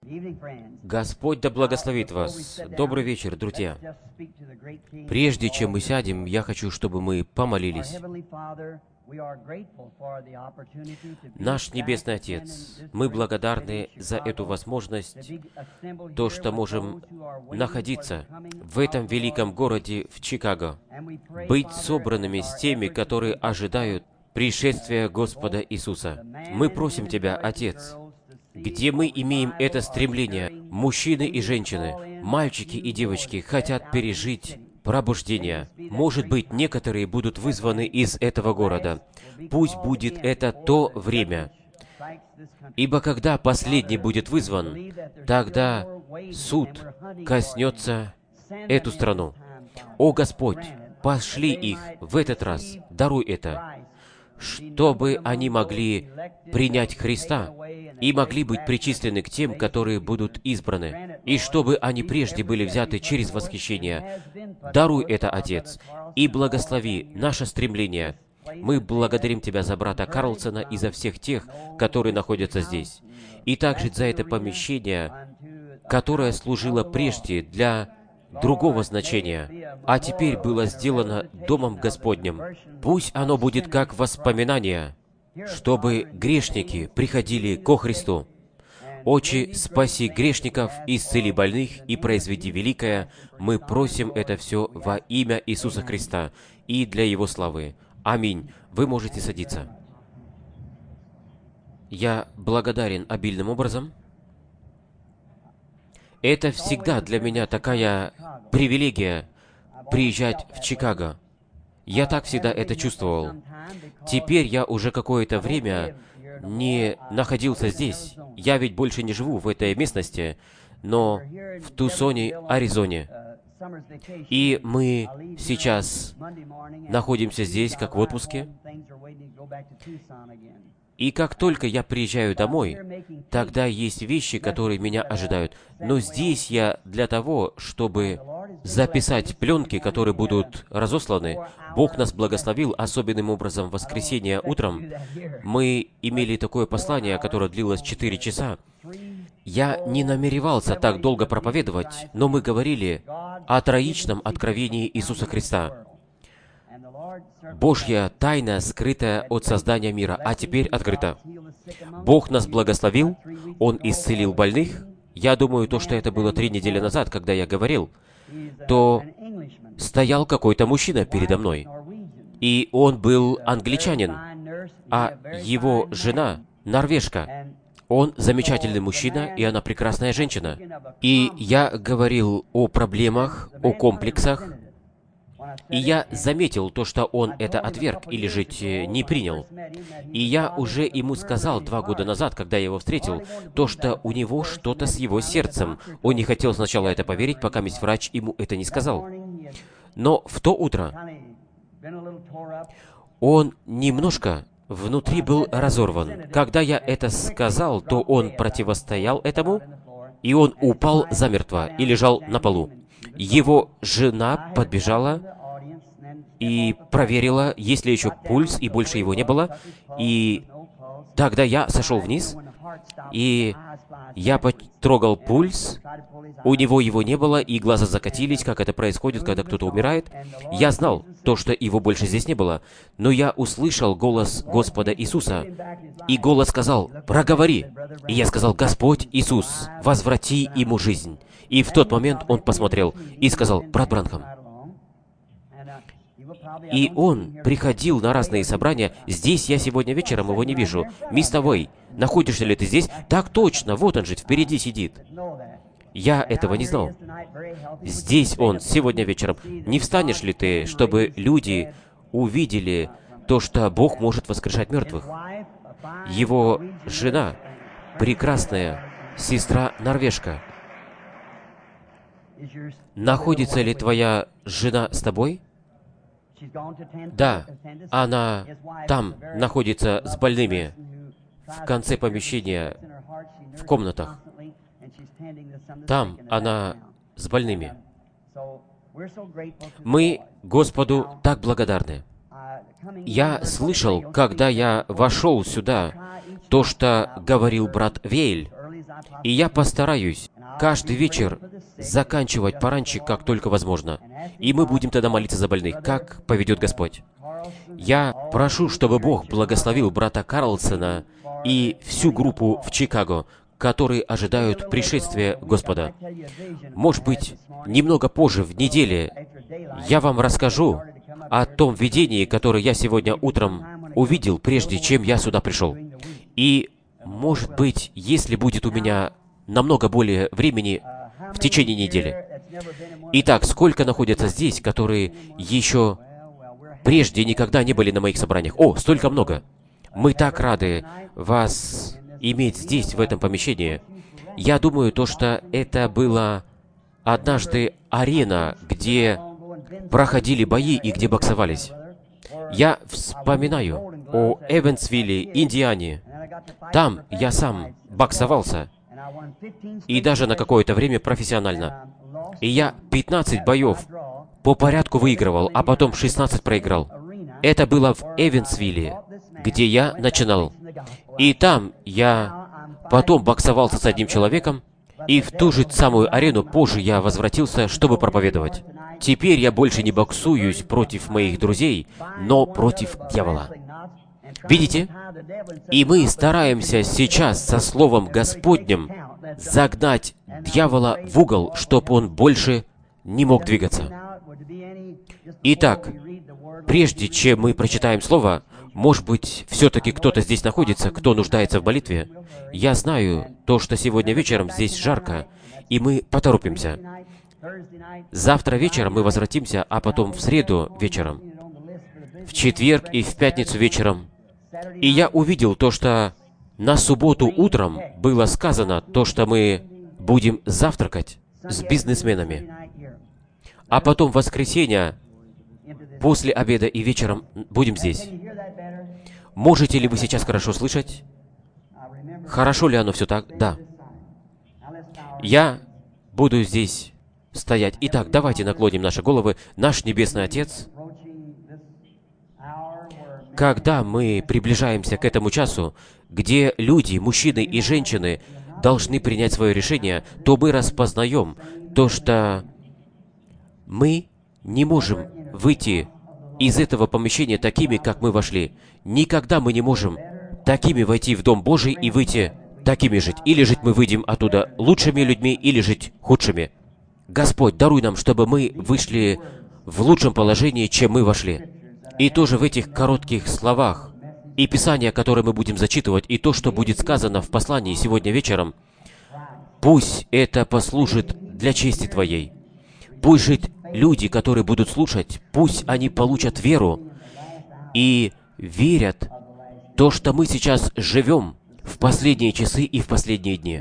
Господь да благословит вас. Добрый вечер, друзья. Прежде чем мы сядем, я хочу, чтобы мы помолились. Наш Небесный Отец, мы благодарны за эту возможность, то, что можем находиться в этом великом городе, в Чикаго, быть собранными с теми, которые ожидают пришествия Господа Иисуса. Мы просим Тебя, Отец, где мы имеем это стремление, мужчины и женщины, мальчики и девочки хотят пережить пробуждение. Может быть, некоторые будут вызваны из этого города. Пусть будет это то время. Ибо когда последний будет вызван, тогда суд коснется эту страну. О Господь, пошли их в этот раз, даруй это, чтобы они могли принять Христа и могли быть причислены к тем, которые будут избраны, и чтобы они прежде были взяты через восхищение. Даруй это, Отец, и благослови наше стремление. Мы благодарим Тебя за брата Карлсона и за всех тех, которые находятся здесь, и также за это помещение, которое служило прежде для другого значения, а теперь было сделано Домом Господним. Пусть оно будет как воспоминание, чтобы грешники приходили ко Христу. Отче, спаси грешников, исцели больных и произведи великое. Мы просим это все во имя Иисуса Христа и для Его славы. Аминь. Вы можете садиться. Я благодарен обильным образом. Это всегда для меня такая привилегия приезжать в Чикаго. Я так всегда это чувствовал. Теперь я уже какое-то время не находился здесь. Я ведь больше не живу в этой местности, но в Тусоне, Аризоне. И мы сейчас находимся здесь, как в отпуске. И как только я приезжаю домой, тогда есть вещи, которые меня ожидают. Но здесь я для того, чтобы записать пленки, которые будут разосланы. Бог нас благословил особенным образом в воскресенье утром. Мы имели такое послание, которое длилось 4 часа. Я не намеревался так долго проповедовать, но мы говорили о троичном откровении Иисуса Христа. Божья тайна, скрытая от создания мира, а теперь открыта. Бог нас благословил, Он исцелил больных. Я думаю, то, что это было 3 недели назад, когда я говорил, то стоял какой-то мужчина передо мной, и он был англичанин, а его жена норвежка. Он замечательный мужчина, и она прекрасная женщина. И я говорил о проблемах, о комплексах, и я заметил то, что он это отверг или же не принял. И я уже ему сказал 2 года назад, когда я его встретил, то, что у него что-то с его сердцем. Он не хотел сначала это поверить, пока врач ему это не сказал. Но в то утро он немножко внутри был разорван. Когда я это сказал, то он противостоял этому, и он упал замертво и лежал на полу. Его жена подбежала и проверила, есть ли еще пульс, и больше его не было. И тогда я сошел вниз, и я потрогал пульс, у него его не было, и глаза закатились, как это происходит, когда кто-то умирает. Я знал то, что его больше здесь не было, но я услышал голос Господа Иисуса, и голос сказал: «Проговори». И я сказал: «Господь Иисус, возврати ему жизнь». И в тот момент он посмотрел и сказал: «Брат Бранхам». И он приходил на разные собрания. Здесь я сегодня вечером его не вижу. Мистер Вэй, находишься ли ты здесь? Так точно, вот он же впереди сидит. Я этого не знал. Здесь он сегодня вечером. Не встанешь ли ты, чтобы люди увидели то, что Бог может воскрешать мертвых? Его жена, прекрасная сестра норвежка. Находится ли твоя жена с тобой? Да, она там находится с больными, в конце помещения, в комнатах. Там она с больными. Мы Господу так благодарны. Я слышал, когда я вошел сюда, то, что говорил брат Вейль И я постараюсь каждый вечер заканчивать пораньше, как только возможно. И мы будем тогда молиться за больных, как поведет Господь. Я прошу, чтобы Бог благословил брата Карлсона и всю группу в Чикаго, которые ожидают пришествия Господа. Может быть, немного позже, в неделе, я вам расскажу о том видении, которое я сегодня утром увидел, прежде чем я сюда пришел. И, может быть, если будет у меня намного более времени в течение недели. Итак, сколько находятся здесь, которые еще прежде никогда не были на моих собраниях? О, столько много! Мы так рады вас иметь здесь, в этом помещении. Я думаю, что это была однажды арена, где проходили бои и где боксовались. Я вспоминаю о Эвансвилле, Индиане. Там я сам боксовался, и даже на какое-то время профессионально. И я 15 боев по порядку выигрывал, а потом 16 проиграл. Это было в Эвансвилле, где я начинал. И там я потом боксовался с одним человеком, и в ту же самую арену позже я возвратился, чтобы проповедовать. Теперь я больше не боксуюсь против моих друзей, но против дьявола. Видите? И мы стараемся сейчас со Словом Господним загнать дьявола в угол, чтобы он больше не мог двигаться. Итак, прежде чем мы прочитаем Слово, может быть, все-таки кто-то здесь находится, кто нуждается в молитве. Я знаю то, что сегодня вечером здесь жарко, и мы поторопимся. Завтра вечером мы возвратимся, а потом в среду вечером, в четверг и в пятницу вечером. И я увидел то, что на субботу утром было сказано, то, что мы будем завтракать с бизнесменами. А потом в воскресенье, после обеда и вечером будем здесь. Можете ли вы сейчас хорошо слышать? Хорошо ли оно все так? Да. Я буду здесь стоять. Итак, давайте наклоним наши головы. Наш Небесный Отец, когда мы приближаемся к этому часу, где люди, мужчины и женщины должны принять свое решение, то мы распознаем то, что мы не можем выйти из этого помещения такими, как мы вошли. Никогда мы не можем такими войти в Дом Божий и выйти такими жить. Или жить мы выйдем оттуда лучшими людьми, или жить худшими. Господь, даруй нам, чтобы мы вышли в лучшем положении, чем мы вошли. И тоже в этих коротких словах, и Писание, которое мы будем зачитывать, и то, что будет сказано в послании сегодня вечером, пусть это послужит для чести Твоей. Пусть же люди, которые будут слушать, пусть они получат веру и верят то, что мы сейчас живем в последние часы и в последние дни.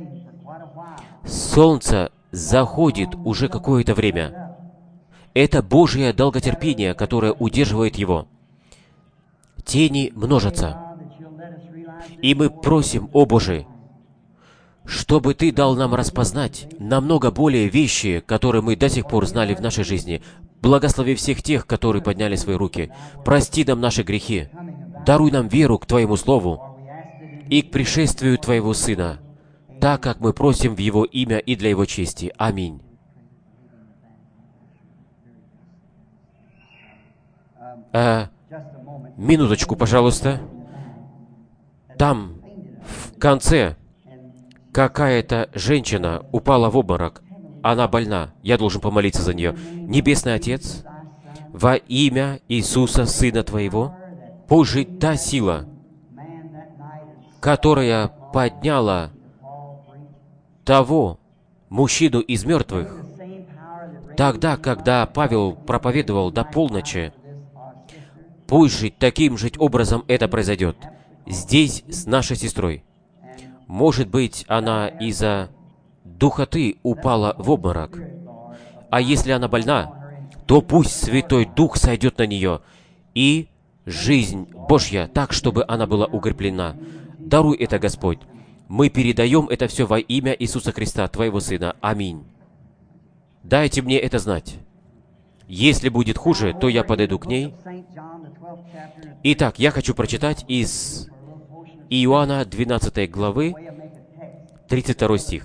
Солнце заходит уже какое-то время. Это Божье долготерпение, которое удерживает его. Тени множатся. И мы просим, о Боже, чтобы Ты дал нам распознать намного более вещи, которые мы до сих пор знали в нашей жизни. Благослови всех тех, которые подняли свои руки. Прости нам наши грехи. Даруй нам веру к Твоему Слову и к пришествию Твоего Сына, так как мы просим в Его имя и для Его чести. Аминь. Минуточку, пожалуйста. Там, в конце, какая-то женщина упала в обморок. Она больна. Я должен помолиться за нее. Небесный Отец, во имя Иисуса, Сына Твоего, пусть же та сила, которая подняла того мужчину из мертвых, тогда, когда Павел проповедовал до полночи, пусть же таким же образом это произойдет здесь с нашей сестрой. Может быть, она из-за духоты упала в обморок. А если она больна, то пусть Святой Дух сойдет на нее, и жизнь Божья так, чтобы она была укреплена. Даруй это, Господь. Мы передаем это все во имя Иисуса Христа, Твоего Сына. Аминь. Дайте мне это знать. Если будет хуже, то я подойду к ней. Итак, я хочу прочитать из Иоанна 12 главы 32 стих.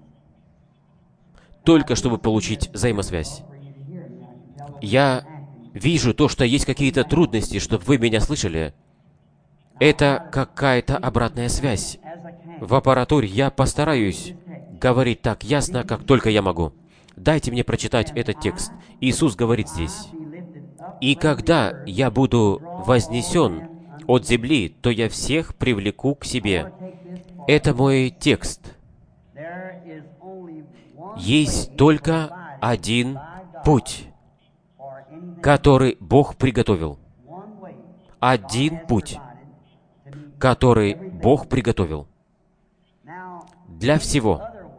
Только чтобы получить взаимосвязь. Я вижу то, что есть какие-то трудности, чтобы вы меня слышали. Это какая-то обратная связь. В аппаратуре я постараюсь говорить так ясно, как только я могу. Дайте мне прочитать этот текст. Иисус говорит здесь: «И когда я буду вознесен от земли, то я всех привлеку к себе». Это мой текст. Есть только один путь, который Бог приготовил. Один путь, который Бог приготовил для всего.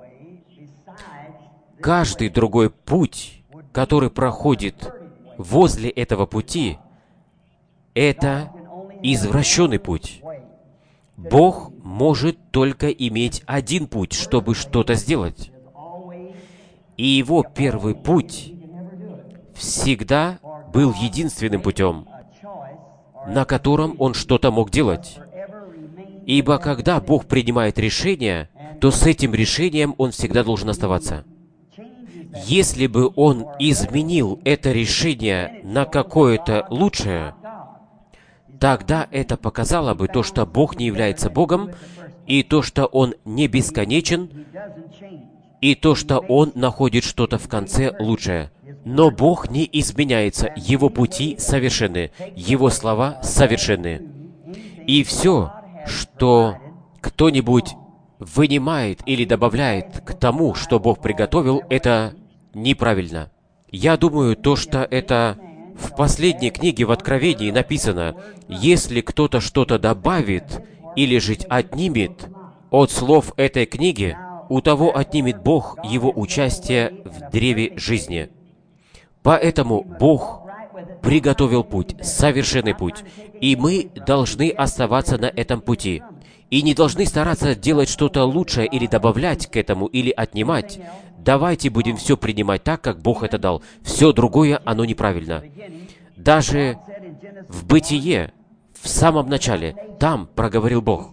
Каждый другой путь, который проходит возле этого пути, это извращенный путь. Бог может только иметь один путь, чтобы что-то сделать. И Его первый путь всегда был единственным путем, на котором Он что-то мог делать. Ибо когда Бог принимает решение, то с этим решением Он всегда должен оставаться. Если бы Он изменил это решение на какое-то лучшее, тогда это показало бы то, что Бог не является Богом, и то, что Он не бесконечен, и то, что Он находит что-то в конце лучшее. Но Бог не изменяется, Его пути совершенны, Его слова совершенны. И все, что кто-нибудь вынимает или добавляет к тому, что Бог приготовил, это неправильно. Я думаю, то, что это в последней книге в Откровении написано: «Если кто-то что-то добавит или же отнимет от слов этой книги, у того отнимет Бог его участие в древе жизни». Поэтому Бог приготовил путь, совершенный путь, и мы должны оставаться на этом пути. И не должны стараться делать что-то лучшее или добавлять к этому, или отнимать. Давайте будем все принимать так, как Бог это дал. Все другое, оно неправильно. Даже в Бытие, в самом начале, там проговорил Бог: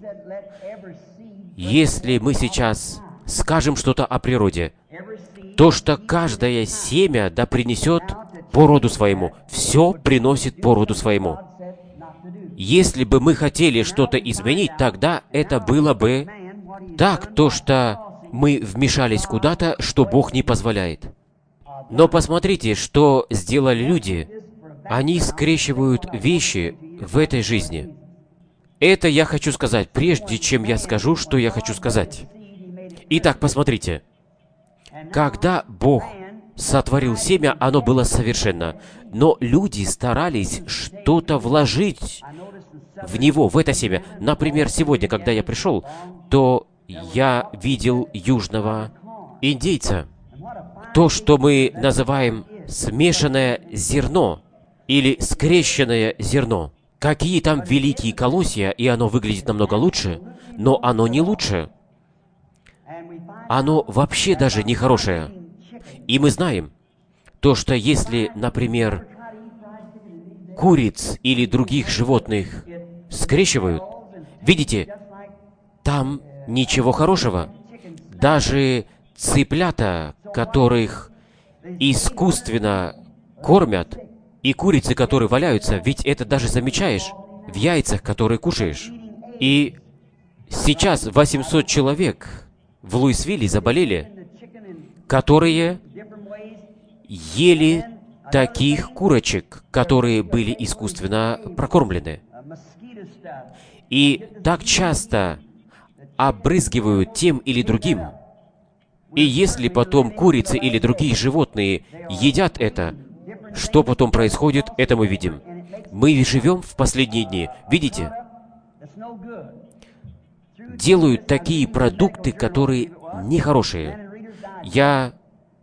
если мы сейчас скажем что-то о природе, то, что каждое семя да принесет по роду своему, все приносит по роду своему. Если бы мы хотели что-то изменить, тогда это было бы так, то, что мы вмешались куда-то, что Бог не позволяет. Но посмотрите, что сделали люди. Они скрещивают вещи в этой жизни. Это я хочу сказать, прежде чем я скажу, что я хочу сказать. Итак, посмотрите. Когда Бог сотворил семя, оно было совершенно. Но люди старались что-то вложить в него, в это семя. Например, сегодня, когда я пришел, то я видел южного индейца. То, что мы называем смешанное зерно или скрещенное зерно. Какие там великие колосья, и оно выглядит намного лучше, но оно не лучше. Оно вообще даже не хорошее. И мы знаем, то, что если, например, куриц или других животных скрещивают, видите, там ничего хорошего. Даже цыплята, которых искусственно кормят, и курицы, которые валяются, ведь это даже замечаешь в яйцах, которые кушаешь. И сейчас 800 человек в Луисвилле заболели, которые ели таких курочек, которые были искусственно прокормлены. И так часто обрызгивают тем или другим. И если потом курицы или другие животные едят это, что потом происходит, это мы видим. Мы живем в последние дни. Видите? Делают такие продукты, которые нехорошие. Я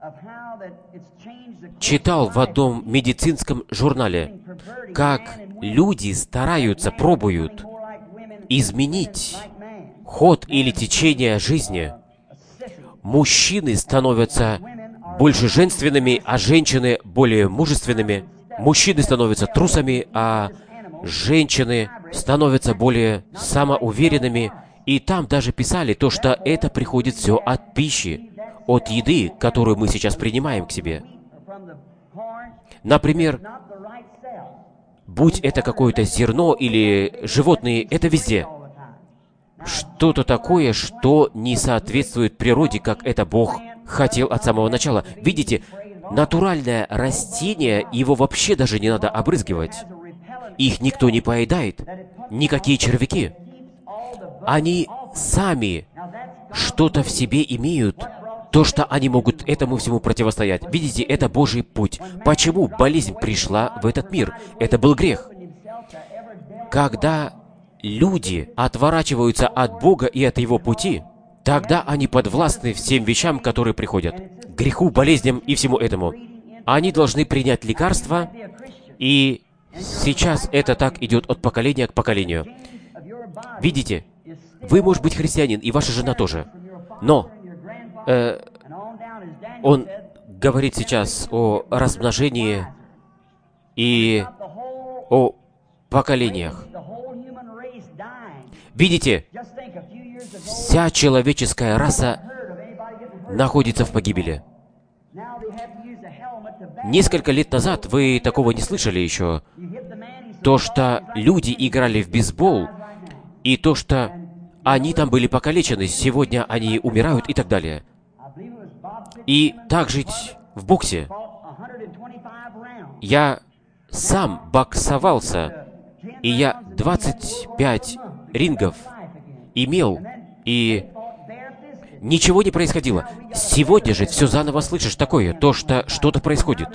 читал в одном медицинском журнале, как люди стараются, пробуют изменить ход или течение жизни. Мужчины становятся больше женственными, а женщины более мужественными. Мужчины становятся трусами, а женщины становятся более самоуверенными И там даже писали то, что это приходит все от пищи, от еды, которую мы сейчас принимаем к себе. Например, будь это какое-то зерно или животные, это везде. Что-то такое, что не соответствует природе, как это Бог хотел от самого начала. Видите, натуральное растение, его вообще даже не надо обрызгивать. Их никто не поедает, никакие червяки. Они сами что-то в себе имеют, то, что они могут этому всему противостоять. Видите, это Божий путь. Почему болезнь пришла в этот мир? Это был грех. Когда люди отворачиваются от Бога и от Его пути, тогда они подвластны всем вещам, которые приходят. Греху, болезням и всему этому. Они должны принять лекарства, и сейчас это так идет от поколения к поколению. Видите, вы, может быть, христианин, и ваша жена тоже. Но он говорит сейчас о размножении и о поколениях. Видите, вся человеческая раса находится в погибели. Несколько лет назад вы такого не слышали еще. То, что люди играли в бейсбол, и то, что они там были покалечены, сегодня они умирают и так далее. И так жить в боксе. Я сам боксовался, и я 25 рингов имел, и ничего не происходило. Сегодня же все заново слышишь такое, то, что что-то происходит.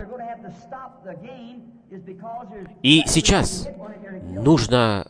И сейчас нужно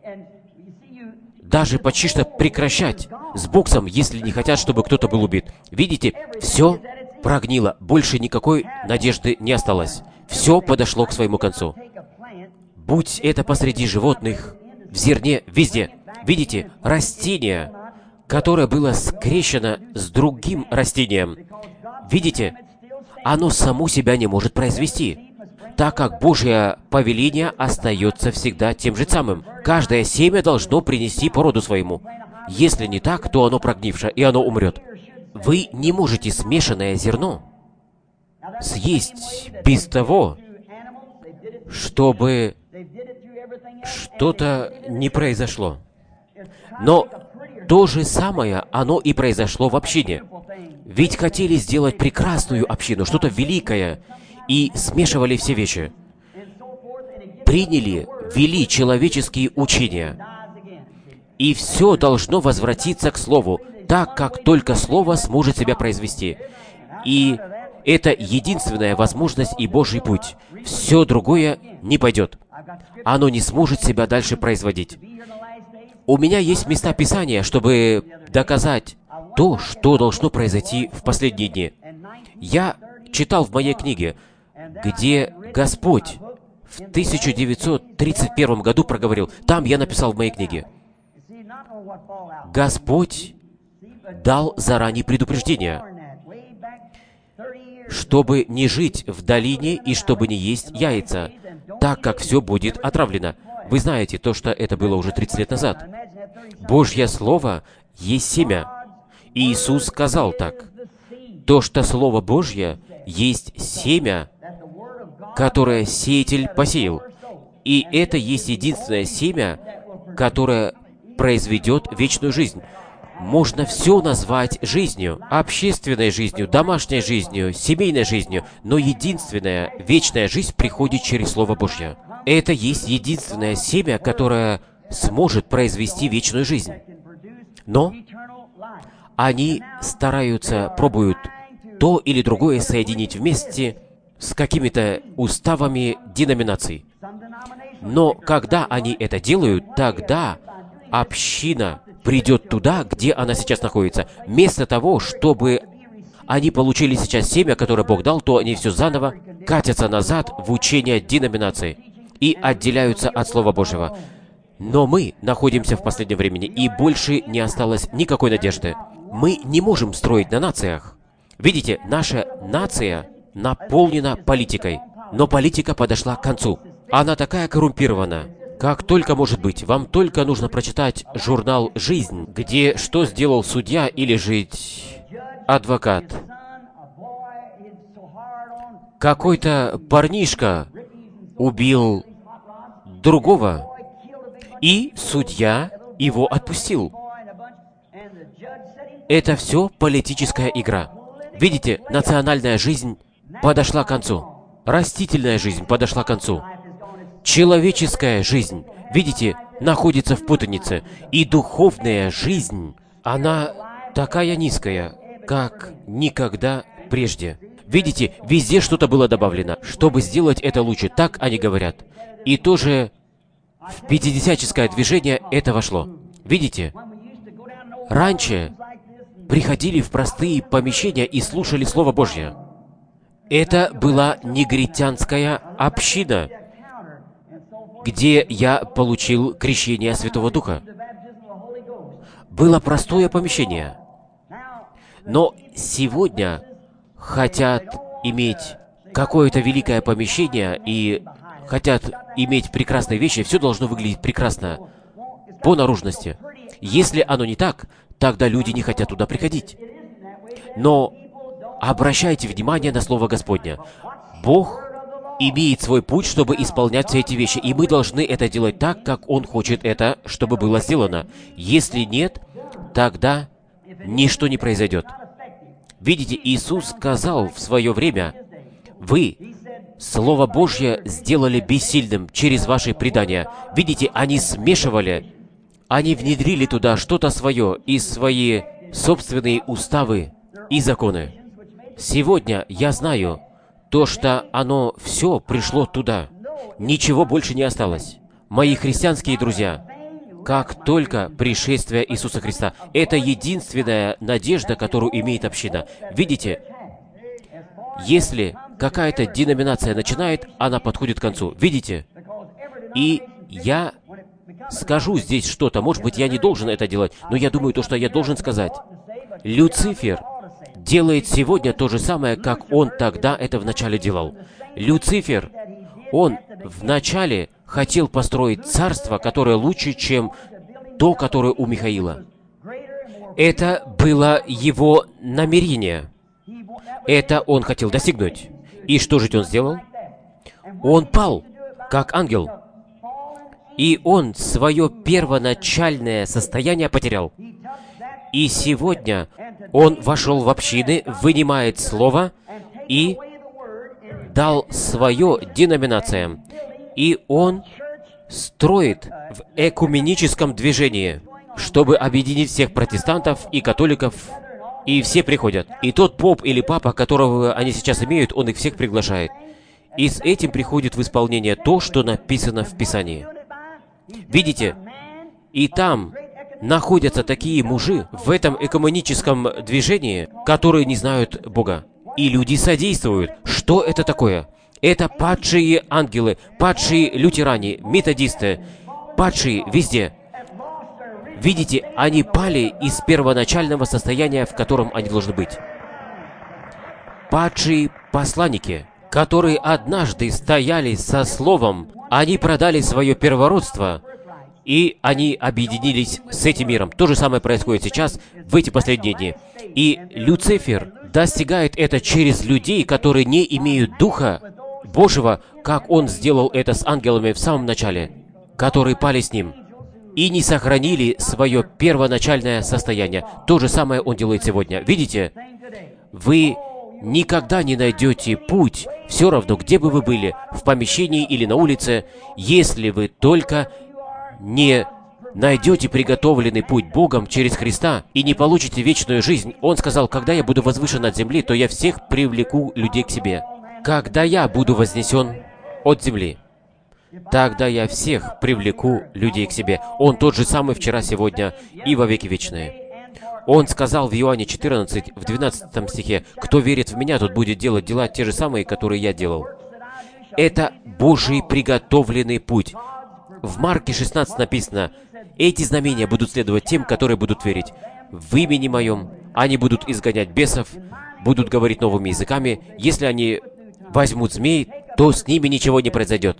даже почти что прекращать с боксом, если не хотят, чтобы кто-то был убит. Видите, все прогнило, больше никакой надежды не осталось. Все подошло к своему концу. Будь это посреди животных, в зерне, везде. Видите, растение, которое было скрещено с другим растением. Видите, оно само себя не может произвести, так как Божье повеление остается всегда тем же самым. Каждое семя должно принести по роду своему. Если не так, то оно прогнившее, и оно умрет. Вы не можете смешанное зерно съесть без того, чтобы что-то не произошло. Но то же самое, оно и произошло в общине. Ведь хотели сделать прекрасную общину, что-то великое, и смешивали все вещи. Приняли, вели человеческие учения. И все должно возвратиться к Слову, так как только Слово сможет себя произвести. И это единственная возможность и Божий путь. Все другое не пойдет. Оно не сможет себя дальше производить. У меня есть места Писания, чтобы доказать то, что должно произойти в последние дни. Я читал в моей книге, где Господь в 1931 году проговорил. Там я написал в моей книге. Господь дал заранее предупреждение, чтобы не жить в долине и чтобы не есть яйца, так как все будет отравлено. Вы знаете то, что это было уже 30 лет назад. Божье Слово есть семя. И Иисус сказал так. То, что Слово Божье есть семя, которое сеятель посеял. И это есть единственное семя, которое произведет вечную жизнь. Можно все назвать жизнью, общественной жизнью, домашней жизнью, семейной жизнью, но единственная вечная жизнь приходит через Слово Божье. Это есть единственное семя, которое сможет произвести вечную жизнь. Но они стараются, пробуют то или другое соединить вместе с какими-то уставами деноминаций. Но когда они это делают, тогда община придет туда, где она сейчас находится. Вместо того, чтобы они получили сейчас семя, которое Бог дал, то они все заново катятся назад в учение деноминации и отделяются от Слова Божьего. Но мы находимся в последнем времени, и больше не осталось никакой надежды. Мы не можем строить на нациях. Видите, наша нация наполнена политикой, но политика подошла к концу. Она такая коррумпирована, как только может быть. Вам только нужно прочитать журнал «Жизнь», где что сделал судья или же адвокат. Какой-то парнишка убил другого, и судья его отпустил. Это все политическая игра. Видите, национальная жизнь подошла к концу. Растительная жизнь подошла к концу. Человеческая жизнь, видите, находится в путанице. И духовная жизнь, она такая низкая, как никогда прежде. Видите, везде что-то было добавлено, чтобы сделать это лучше. Так они говорят. И тоже в пятидесятническое движение это вошло. Видите, раньше приходили в простые помещения и слушали Слово Божье. Это была негритянская община, где я получил крещение Святого Духа. Было простое помещение. Но сегодня хотят иметь какое-то великое помещение и хотят иметь прекрасные вещи, все должно выглядеть прекрасно по наружности. Если оно не так, тогда люди не хотят туда приходить. Но обращайте внимание на Слово Господне. Бог имеет свой путь, чтобы исполнять все эти вещи, и мы должны это делать так, как Он хочет это, чтобы было сделано. Если нет, тогда ничто не произойдет. Видите, Иисус сказал в свое время: «Вы Слово Божье сделали бессильным через ваши предания». Видите, они смешивали, они внедрили туда что-то свое и свои собственные уставы и законы. Сегодня я знаю то, что оно все пришло туда. Ничего больше не осталось. Мои христианские друзья, как только пришествие Иисуса Христа, это единственная надежда, которую имеет община. Видите, если какая-то деноминация начинает, она подходит к концу. Видите? И я скажу здесь что-то. Может быть, я не должен это делать, но я думаю, то, что я должен сказать. Люцифер делает сегодня то же самое, как он тогда это вначале делал. Люцифер, он вначале хотел построить царство, которое лучше, чем то, которое у Михаила. Это было его намерение. Это он хотел достигнуть. И что же он сделал? Он пал, как ангел. И он свое первоначальное состояние потерял. И сегодня он вошел в общины, вынимает слово и дал свое деноминациям. И он строит в экуменическом движении, чтобы объединить всех протестантов и католиков, и все приходят. И тот поп или папа, которого они сейчас имеют, он их всех приглашает. И с этим приходит в исполнение то, что написано в Писании. Видите? И там находятся такие мужи в этом экуменическом движении, которые не знают Бога. И люди содействуют. Что это такое? Это падшие ангелы, падшие лютеране, методисты, падшие везде. Видите, они пали из первоначального состояния, в котором они должны быть. Падшие посланники, которые однажды стояли со словом, они продали свое первородство, и они объединились с этим миром. То же самое происходит сейчас, в эти последние дни. И Люцифер достигает это через людей, которые не имеют Духа Божьего, как он сделал это с ангелами в самом начале, которые пали с ним и не сохранили свое первоначальное состояние. То же самое он делает сегодня. Видите? Вы никогда не найдете путь, все равно, где бы вы были, в помещении или на улице, если вы только не найдете приготовленный путь Богом через Христа и не получите вечную жизнь. Он сказал: когда я буду возвышен над земли, то я всех привлеку людей к себе. Когда я буду вознесен от земли, тогда я всех привлеку людей к себе. Он тот же самый вчера, сегодня и во веки вечные. Он сказал в Иоанне 14, в 12 стихе: «Кто верит в Меня, тот будет делать дела те же самые, которые я делал». Это Божий приготовленный путь. В Марке 16 написано: «Эти знамения будут следовать тем, которые будут верить. В имени Моем они будут изгонять бесов, будут говорить новыми языками. Если они возьмут змей, то с ними ничего не произойдет.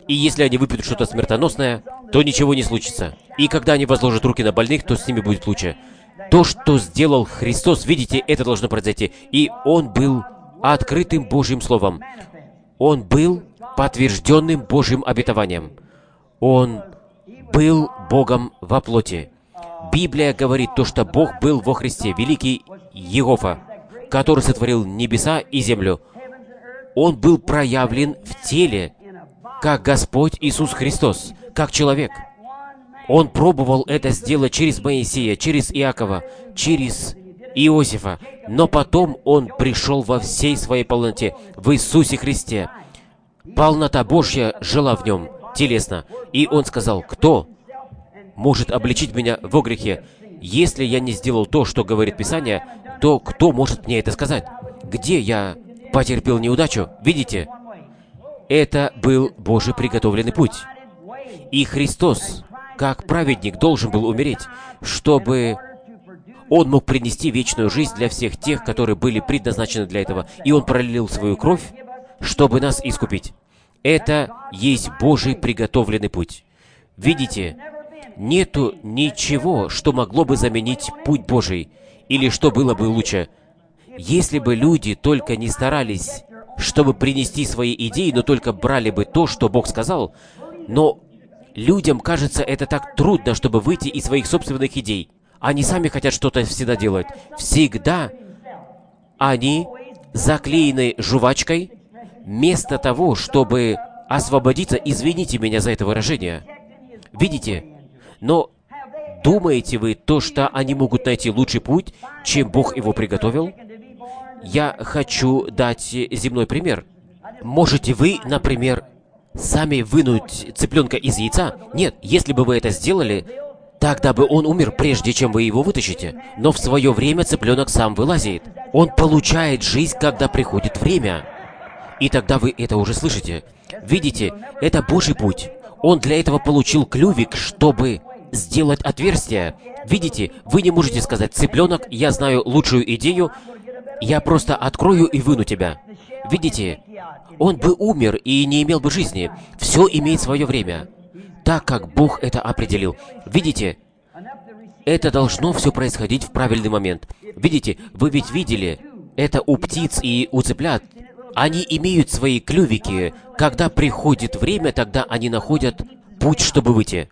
И если они выпьют что-то смертоносное, то ничего не случится. И когда они возложат руки на больных, то с ними будет лучше. То, что сделал Христос, видите, это должно произойти. И Он был открытым Божьим Словом. Он был подтвержденным Божьим обетованием. Он был Богом во плоти. Библия говорит то, что Бог был во Христе, великий Иегова, который сотворил небеса и землю. Он был проявлен в теле, как Господь Иисус Христос, как человек. Он пробовал это сделать через Моисея, через Иакова, через Иосифа, но потом Он пришел во всей своей полноте, в Иисусе Христе. Полнота Божья жила в Нем, телесно. И Он сказал: «Кто может обличить меня во грехе? Если я не сделал то, что говорит Писание, то кто может мне это сказать? Где я потерпел неудачу?» Видите? Это был Божий приготовленный путь. И Христос, как праведник, должен был умереть, чтобы Он мог принести вечную жизнь для всех тех, которые были предназначены для этого. И Он пролил свою кровь, чтобы нас искупить. Это есть Божий приготовленный путь. Видите? Нету ничего, что могло бы заменить путь Божий, или что было бы лучше. Если бы люди только не старались, чтобы принести свои идеи, но только брали бы то, что Бог сказал, но людям кажется это так трудно, чтобы выйти из своих собственных идей. Они сами хотят что-то всегда делать. Всегда они заклеены жвачкой, вместо того, чтобы освободиться. Извините меня за это выражение. Видите? Но думаете вы то, что они могут найти лучший путь, чем Бог его приготовил? Я хочу дать земной пример. Можете вы, например, сами вынуть цыпленка из яйца? Нет, если бы вы это сделали, тогда бы он умер, прежде чем вы его вытащите. Но в свое время цыпленок сам вылазит. Он получает жизнь, когда приходит время. И тогда вы это уже слышите. Видите, это Божий путь. Он для этого получил клювик, чтобы сделать отверстие. Видите, вы не можете сказать: «Цыпленок, я знаю лучшую идею, я просто открою и выну тебя». Видите, он бы умер и не имел бы жизни. Все имеет свое время, так как Бог это определил. Видите, это должно все происходить в правильный момент. Видите, вы ведь видели, это у птиц и у цыплят. Они имеют свои клювики. Когда приходит время, тогда они находят путь, чтобы выйти.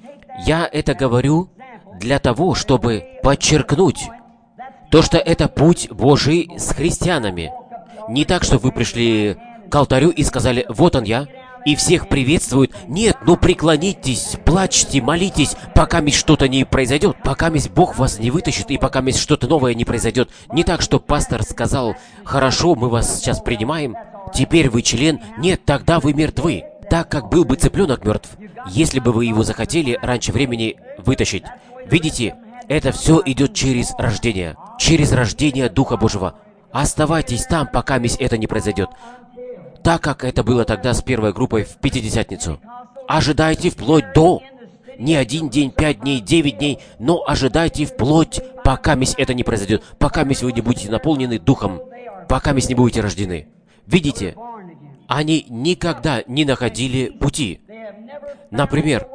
Я это говорю для того, чтобы подчеркнуть то, что это путь Божий с христианами. Не так, что вы пришли к алтарю и сказали: «Вот он я», и всех приветствуют. Нет, ну преклонитесь, плачьте, молитесь, пока что-то не произойдет, пока Бог вас не вытащит, и пока что-то новое не произойдет. Не так, что пастор сказал: «Хорошо, мы вас сейчас принимаем, теперь вы член». Нет, тогда вы мертвы, так как был бы цыпленок мертв, если бы вы его захотели раньше времени вытащить. Видите, это все идет через рождение Духа Божьего. Оставайтесь там, пока это не произойдет. Так как это было тогда с первой группой в Пятидесятницу. Ожидайте вплоть до. Не 1 день, 5 дней, 9 дней, но ожидайте вплоть, пока это не произойдет, пока вы не будете наполнены Духом, пока не будете рождены. Видите, они никогда не находили пути. Например,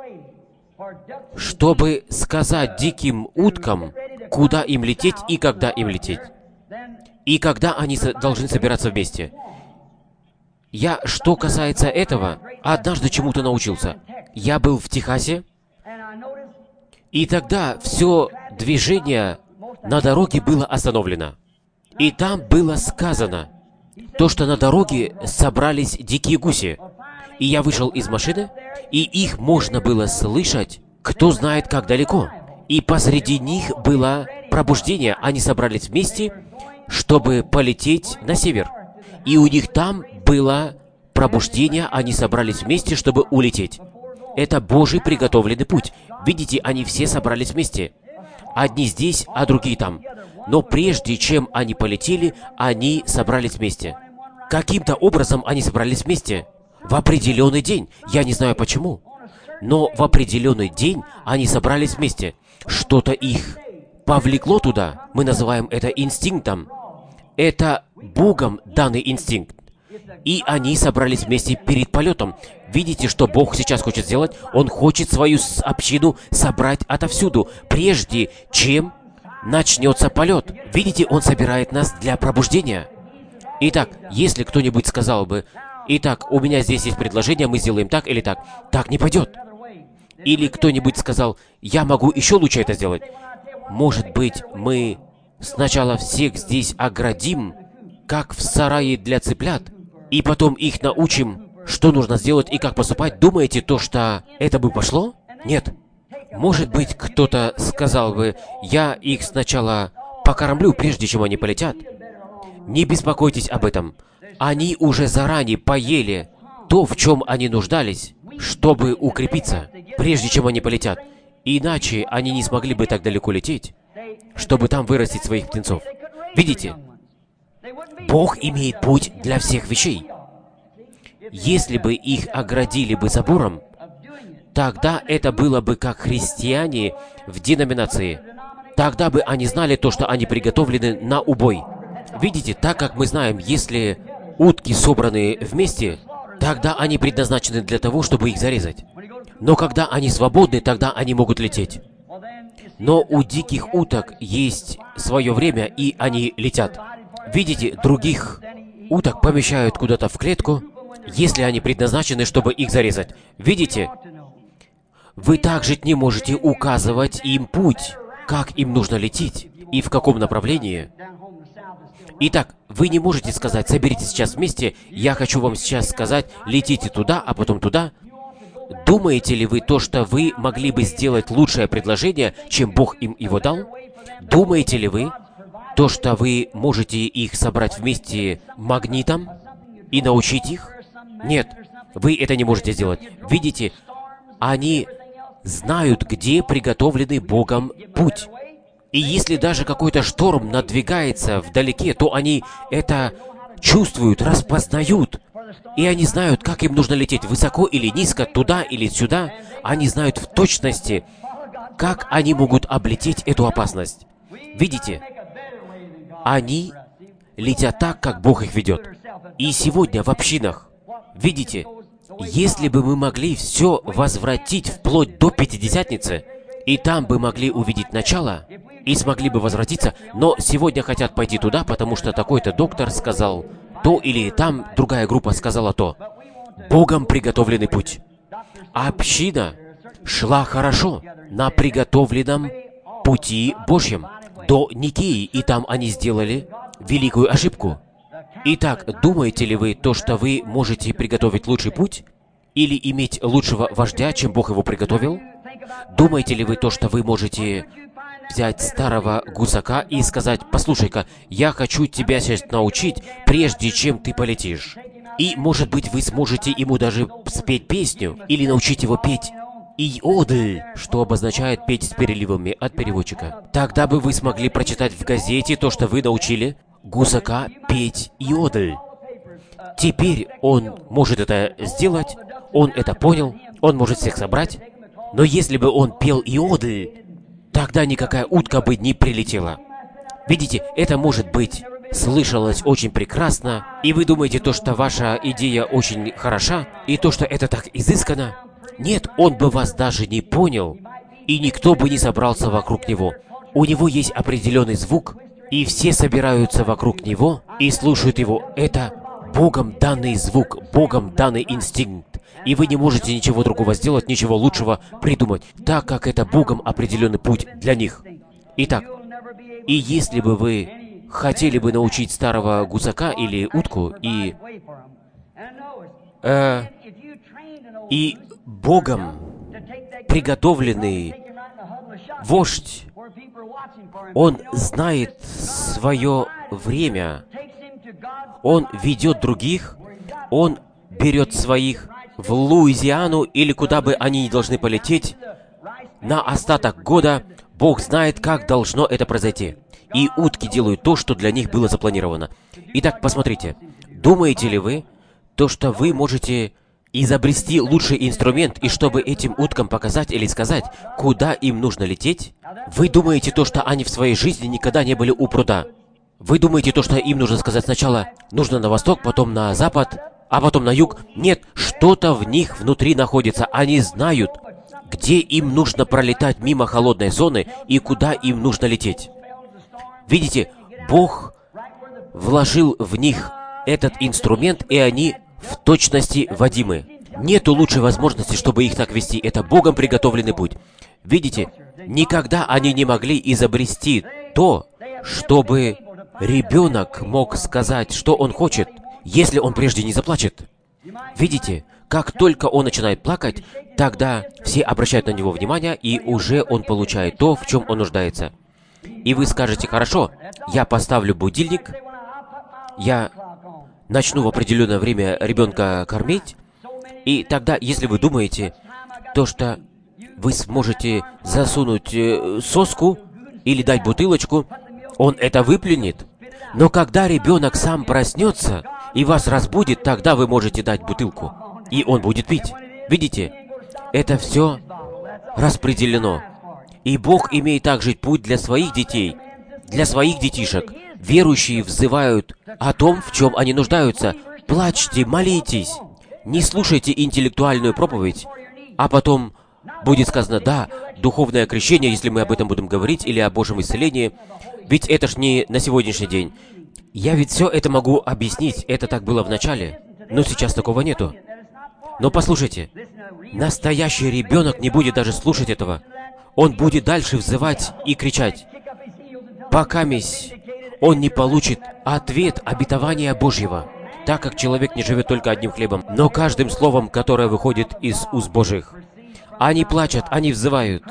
чтобы сказать диким уткам, куда им лететь и когда им лететь. И когда они должны собираться вместе. Что касается этого, однажды чему-то научился. Я был в Техасе, и тогда все движение на дороге было остановлено. И там было сказано, то, что на дороге собрались дикие гуси. И я вышел из машины, и их можно было слышать, кто знает как далеко. И посреди них было пробуждение. Они собрались вместе, чтобы полететь на север. И у них там было пробуждение, они собрались вместе, чтобы улететь. Это Божий приготовленный путь. Видите, они все собрались вместе. Одни здесь, а другие там. Но прежде чем они полетели, они собрались вместе. Каким-то образом они собрались вместе. В определенный день. Я не знаю почему. Но в определенный день они собрались вместе. Что-то их повлекло туда. Мы называем это инстинктом. Это Богом данный инстинкт. И они собрались вместе перед полетом. Видите, что Бог сейчас хочет сделать? Он хочет свою общину собрать отовсюду, прежде чем начнется полет. Видите, Он собирает нас для пробуждения. Итак, если кто-нибудь сказал бы, «Итак, у меня здесь есть предложение, мы сделаем так или так», так не пойдет. Или кто-нибудь сказал, «Я могу еще лучше это сделать». Может быть, мы сначала всех здесь оградим, как в сарае для цыплят, и потом их научим, что нужно сделать и как поступать. Думаете, что это бы пошло? Нет. Может быть, кто-то сказал бы, «Я их сначала покормлю, прежде чем они полетят». Не беспокойтесь об этом. Они уже заранее поели то, в чем они нуждались, чтобы укрепиться, прежде чем они полетят. Иначе они не смогли бы так далеко лететь, чтобы там вырастить своих птенцов. Видите? Бог имеет путь для всех вещей. Если бы их оградили бы забором, тогда это было бы как христиане в деноминации. Тогда бы они знали то, что они приготовлены на убой. Видите, так как мы знаем, если утки собраны вместе, тогда они предназначены для того, чтобы их зарезать. Но когда они свободны, тогда они могут лететь. Но у диких уток есть свое время, и они летят. Видите, других уток помещают куда-то в клетку, если они предназначены, чтобы их зарезать. Видите? Вы также не можете указывать им путь, как им нужно лететь и в каком направлении. Итак, вы не можете сказать, соберитесь сейчас вместе, я хочу вам сейчас сказать, летите туда, а потом туда. Думаете ли вы то, что вы могли бы сделать лучшее предложение, чем Бог им его дал? Думаете ли вы то, что вы можете их собрать вместе магнитом и научить их? Нет, вы это не можете сделать. Видите, они знают, где приготовленный Богом путь. И если даже какой-то шторм надвигается вдалеке, то они это чувствуют, распознают. И они знают, как им нужно лететь, высоко или низко, туда или сюда. Они знают в точности, как они могут облететь эту опасность. Видите? Они летят так, как Бог их ведет. И сегодня в общинах, видите, если бы мы могли все возвратить вплоть до Пятидесятницы, и там бы могли увидеть начало, и смогли бы возвратиться, но сегодня хотят пойти туда, потому что такой-то доктор сказал то, или там другая группа сказала то. Богом приготовленный путь. Община шла хорошо на приготовленном пути Божьем до Никеи, и там они сделали великую ошибку. Итак, думаете ли вы то, что вы можете приготовить лучший путь? Или иметь лучшего вождя, чем Бог его приготовил? Думаете ли вы то, что вы можете взять старого гусака и сказать, «Послушай-ка, я хочу тебя сейчас научить, прежде чем ты полетишь». И, может быть, вы сможете ему даже спеть песню или научить его петь «Иодль», что обозначает «петь с переливами» от переводчика. Тогда бы вы смогли прочитать в газете то, что вы научили гусака петь «Иодль». Теперь он может это сделать, он это понял, он может всех собрать. Но если бы он пел «Иодль», тогда никакая утка бы не прилетела. Видите, это может быть слышалось очень прекрасно, и вы думаете то, что ваша идея очень хороша, и то, что это так изысканно. Нет, он бы вас даже не понял, и никто бы не собрался вокруг него. У него есть определенный звук, и все собираются вокруг него и слушают его. Это Богом данный звук, Богом данный инстинкт. И вы не можете ничего другого сделать, ничего лучшего придумать, так как это Богом определенный путь для них. Итак, и если бы вы хотели бы научить старого гусака или утку, и Богом приготовленный вождь, он знает свое время, он ведет других, он берет своих в Луизиану или куда бы они ни должны полететь, на остаток года Бог знает, как должно это произойти. И утки делают то, что для них было запланировано. Итак, посмотрите, думаете ли вы, то, что вы можете изобрести лучший инструмент, и чтобы этим уткам показать или сказать, куда им нужно лететь? Вы думаете то, что они в своей жизни никогда не были у пруда? Вы думаете то, что им нужно сказать сначала, нужно на восток, потом на запад, а потом на юг. Нет, что-то в них внутри находится. Они знают, где им нужно пролетать мимо холодной зоны и куда им нужно лететь. Видите, Бог вложил в них этот инструмент, и они в точности водимы. Нету лучшей возможности, чтобы их так вести. Это Богом приготовленный путь. Видите, никогда они не могли изобрести то, чтобы ребенок мог сказать, что он хочет, если он прежде не заплачет. Видите, как только он начинает плакать, тогда все обращают на него внимание, и уже он получает то, в чем он нуждается. И вы скажете: хорошо, я поставлю будильник, я начну в определенное время ребенка кормить, и тогда, если вы думаете, то, что вы сможете засунуть соску или дать бутылочку, он это выплюнет. Но когда ребенок сам проснется и вас разбудит, тогда вы можете дать бутылку, и он будет пить. Видите, это все распределено. И Бог имеет также путь для своих детей, для своих детишек. Верующие взывают о том, в чем они нуждаются. Плачьте, молитесь. Не слушайте интеллектуальную проповедь, а потом будет сказано: да, духовное крещение, если мы об этом будем говорить, или о Божьем исцелении. Ведь это ж не на сегодняшний день. Я ведь все это могу объяснить, это так было в начале, но сейчас такого нету. Но послушайте, настоящий ребенок не будет даже слушать этого. Он будет дальше взывать и кричать, покамись он не получит ответ обетования Божьего, так как человек не живет только одним хлебом, но каждым словом, которое выходит из уст Божьих. Они плачут, они взывают,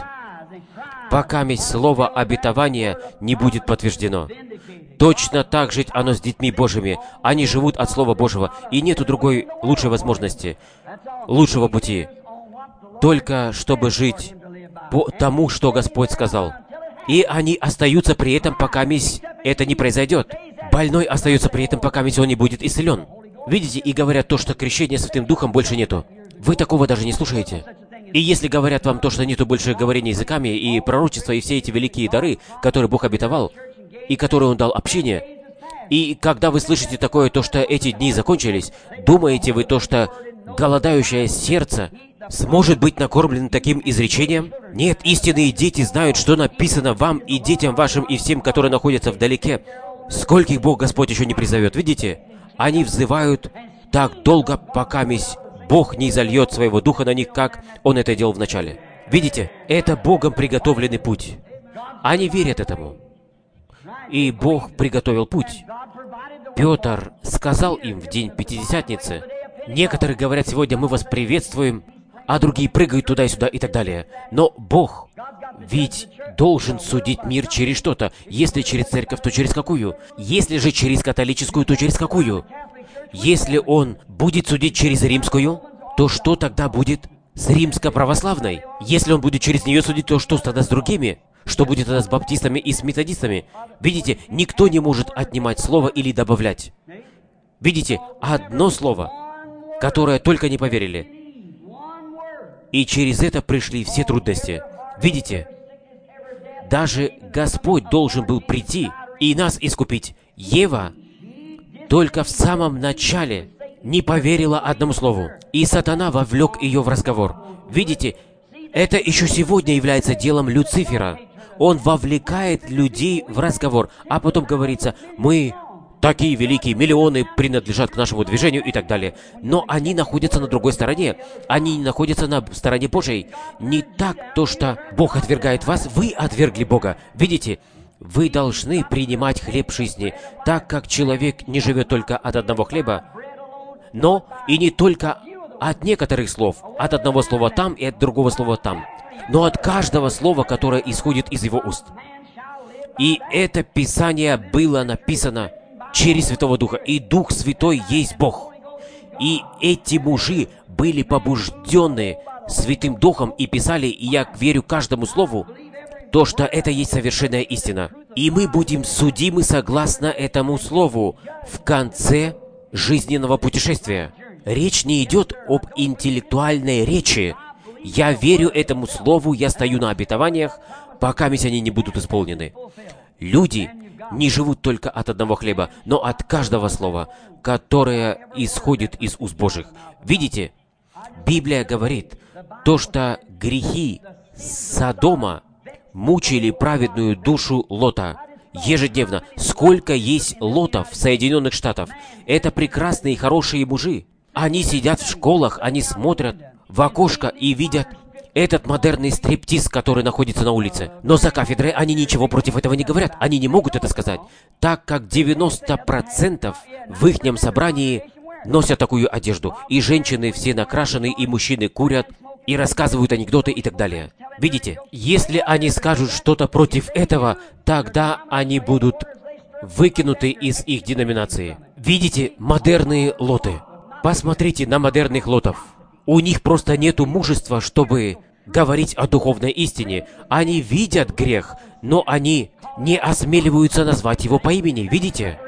покамись слово обетования не будет подтверждено. Точно так же оно с детьми Божьими. Они живут от Слова Божьего, и нету другой лучшей возможности, лучшего пути, только чтобы жить по тому, что Господь сказал. И они остаются при этом, пока это не произойдет. Больной остается при этом, пока он не будет исцелен. Видите, и говорят то, что крещения Святым Духом больше нету. Вы такого даже не слушаете. И если говорят вам то, что нету больше говорения языками и пророчества, и все эти великие дары, которые Бог обетовал, и которые Он дал общение, и когда вы слышите такое, то, что эти дни закончились, думаете вы то, что голодающее сердце сможет быть накормлено таким изречением? Нет, истинные дети знают, что написано вам и детям вашим, и всем, которые находятся вдалеке. Скольких Бог Господь еще не призовет, видите? Они взывают так долго, пока Бог не изольет своего Духа на них, как Он это делал в начале. Видите, это Богом приготовленный путь. Они верят этому. И Бог приготовил путь. Петр сказал им в день Пятидесятницы: некоторые говорят сегодня: мы вас приветствуем, а другие прыгают туда и сюда и так далее. Но Бог ведь должен судить мир через что-то. Если через церковь, то через какую? Если же через католическую, то через какую? Если Он будет судить через римскую, то что тогда будет с римско-православной? Если Он будет через нее судить, то что тогда с другими? Что будет тогда с баптистами и с методистами? Видите, никто не может отнимать слово или добавлять. Видите, одно слово, которое только не поверили. И через это пришли все трудности. Видите, даже Господь должен был прийти и нас искупить. Ева только в самом начале не поверила одному слову, и сатана вовлек ее в разговор. Видите, это еще сегодня является делом Люцифера. Он вовлекает людей в разговор, а потом говорится: мы такие великие, миллионы принадлежат к нашему движению и так далее. Но они находятся на другой стороне. Они не находятся на стороне Божьей. Не так то, что Бог отвергает вас, вы отвергли Бога. Видите, вы должны принимать хлеб жизни, так как человек не живет только от одного хлеба, но и не только от некоторых слов, от одного слова там и от другого слова там, но от каждого слова, которое исходит из его уст. И это Писание было написано через Святого Духа, и Дух Святой есть Бог. И эти мужи были побуждены Святым Духом и писали, и я верю каждому слову, то, что это есть совершенная истина. И мы будем судимы согласно этому слову в конце жизненного путешествия. Речь не идет об интеллектуальной речи. Я верю этому слову, я стою на обетованиях, пока они не будут исполнены. Люди не живут только от одного хлеба, но от каждого слова, которое исходит из уст Божьих. Видите, Библия говорит, то, что грехи Содома мучили праведную душу Лота ежедневно. Сколько есть Лотов в Соединенных Штатах? Это прекрасные и хорошие мужи. Они сидят в школах, они смотрят в окошко и видят этот модерный стриптиз, который находится на улице. Но за кафедрой они ничего против этого не говорят. Они не могут это сказать, так как 90% в ихнем собрании носят такую одежду. И женщины все накрашены, и мужчины курят, и рассказывают анекдоты и так далее. Видите, если они скажут что-то против этого, тогда они будут выкинуты из их деноминации. Видите, модерные лоты. Посмотрите на модерных лотов. У них просто нету мужества, чтобы говорить о духовной истине. Они видят грех, но они не осмеливаются назвать его по имени. Видите?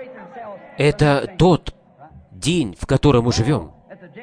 Это тот день, в котором мы живем.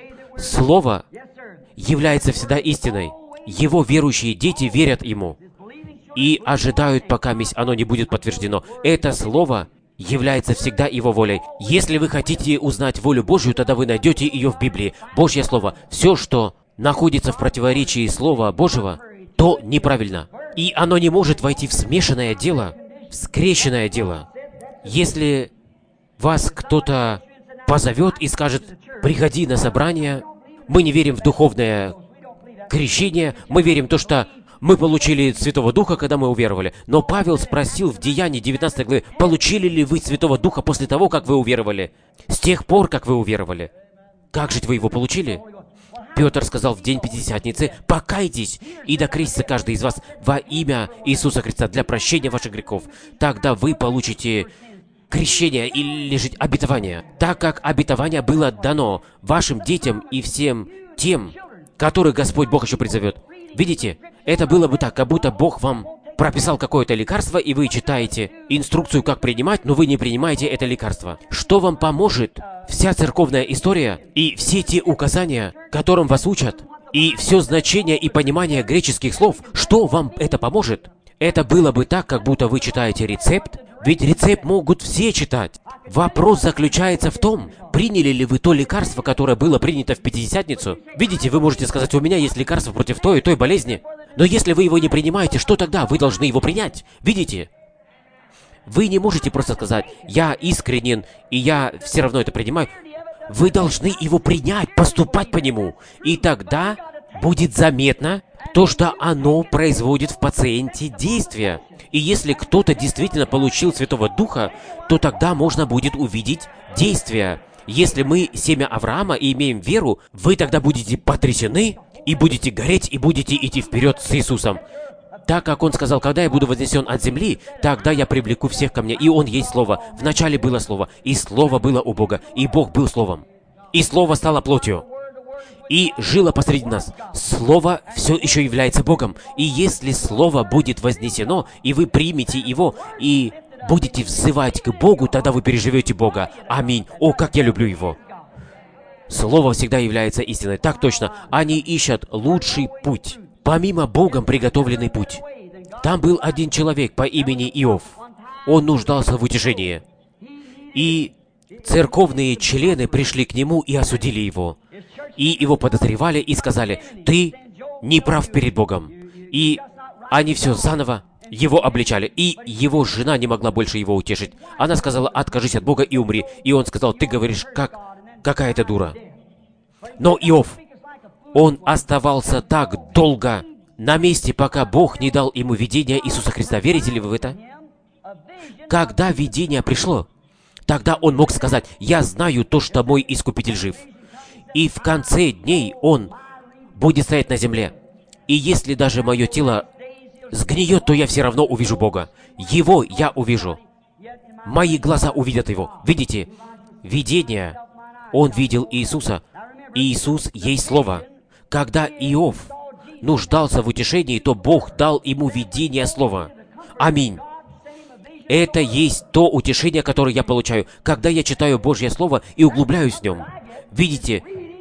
Слово является всегда истиной. Его верующие дети верят ему и ожидают, пока оно не будет подтверждено. Это слово является всегда его волей. Если вы хотите узнать волю Божью, тогда вы найдете ее в Библии. Божье Слово. Все, что находится в противоречии Слова Божьего, то неправильно. И оно не может войти в смешанное дело, в скрещенное дело. Если вас кто-то позовет и скажет: «Приходи на собрание», мы не верим в духовное крещение, мы верим в то, что мы получили Святого Духа, когда мы уверовали. Но Павел спросил в Деянии 19 главе: получили ли вы Святого Духа после того, как вы уверовали? С тех пор, как вы уверовали. Как же вы его получили? Петр сказал в день Пятидесятницы: покайтесь и докрестится каждый из вас во имя Иисуса Христа для прощения ваших грехов. Тогда вы получите крещение или же обетование, так как обетование было дано вашим детям и всем тем, которых Господь Бог еще призовет. Видите, это было бы так, как будто Бог вам прописал какое-то лекарство, и вы читаете инструкцию, как принимать, но вы не принимаете это лекарство. Что вам поможет вся церковная история и все те указания, которым вас учат, и все значение и понимание греческих слов? Что вам это поможет? Это было бы так, как будто вы читаете рецепт, ведь рецепт могут все читать. Вопрос заключается в том, приняли ли вы то лекарство, которое было принято в Пятидесятницу. Видите, вы можете сказать: у меня есть лекарство против той и той болезни. Но если вы его не принимаете, что тогда? Вы должны его принять. Видите? Вы не можете просто сказать: я искренен, и я все равно это принимаю. Вы должны его принять, поступать по нему. И тогда будет заметно то, что оно производит в пациенте действие. И если кто-то действительно получил Святого Духа, то тогда можно будет увидеть действие. Если мы семя Авраама и имеем веру, вы тогда будете потрясены, и будете гореть, и будете идти вперед с Иисусом. Так как Он сказал: когда я буду вознесен от земли, тогда я привлеку всех ко мне. И Он есть Слово. Вначале было Слово, и Слово было у Бога, и Бог был Словом. И Слово стало плотью, и жило посреди нас. Слово все еще является Богом. И если Слово будет вознесено, и вы примете его, и будете взывать к Богу, тогда вы переживете Бога. Аминь. О, как я люблю Его. Слово всегда является истиной. Так точно. Они ищут лучший путь, помимо Богом приготовленный путь. Там был один человек по имени Иов. Он нуждался в утешении. И церковные члены пришли к нему и осудили его. И его подозревали и сказали: ты не прав перед Богом. И они все заново его обличали. И его жена не могла больше его утешить. Она сказала: откажись от Бога и умри. И он сказал: ты говоришь, как какая-то дура. Но Иов, он оставался так долго на месте, пока Бог не дал ему видение Иисуса Христа. Верите ли вы в это? Когда видение пришло, тогда он мог сказать: я знаю то, что мой Искупитель жив. И в конце дней он будет стоять на земле. И если даже мое тело сгниет, то я все равно увижу Бога. Его я увижу. Мои глаза увидят Его. Видите? Видение. Он видел Иисуса. Иисус есть Слово. Когда Иов нуждался в утешении, то Бог дал ему видение Слова. Аминь. Это есть то утешение, которое я получаю, когда я читаю Божье Слово и углубляюсь в нем. Видите?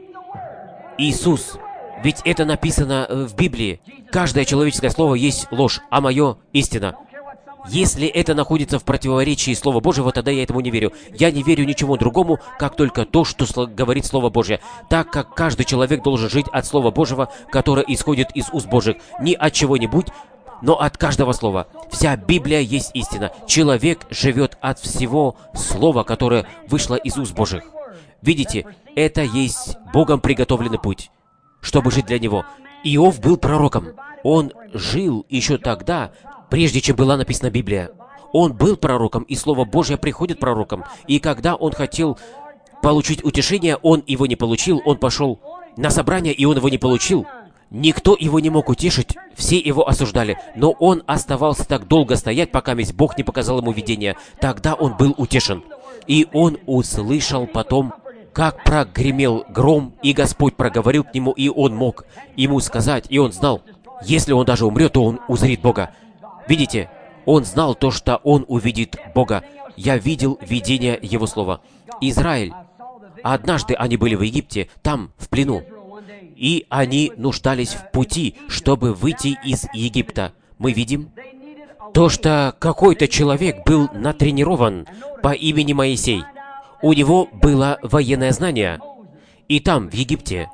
Иисус. Ведь это написано в Библии. Каждое человеческое слово есть ложь, а мое — истина. Если это находится в противоречии Слова Божьего, тогда я этому не верю. Я не верю ничему другому, как только то, что говорит Слово Божье. Так как каждый человек должен жить от Слова Божьего, которое исходит из уст Божьих. Не от чего-нибудь, но от каждого слова. Вся Библия есть истина. Человек живет от всего слова, которое вышло из уст Божьих. Видите, это есть Богом приготовленный путь, чтобы жить для Него. Иов был пророком. Он жил еще тогда, прежде чем была написана Библия. Он был пророком, и Слово Божье приходит пророком. И когда он хотел получить утешение, он его не получил. Он пошел на собрание, и он его не получил. Никто его не мог утешить, все его осуждали, но он оставался так долго стоять, пока весь Бог не показал ему видение. Тогда он был утешен. И он услышал потом, как прогремел гром, и Господь проговорил к нему, и он мог ему сказать, и он знал, если он даже умрет, то он узрит Бога. Видите, он знал то, что он увидит Бога. Я видел видение Его Слова. Израиль. Однажды они были в Египте, там, в плену. И они нуждались в пути, чтобы выйти из Египта. Мы видим то, что какой-то человек был натренирован по имени Моисей. У него было военное знание. И там, в Египте.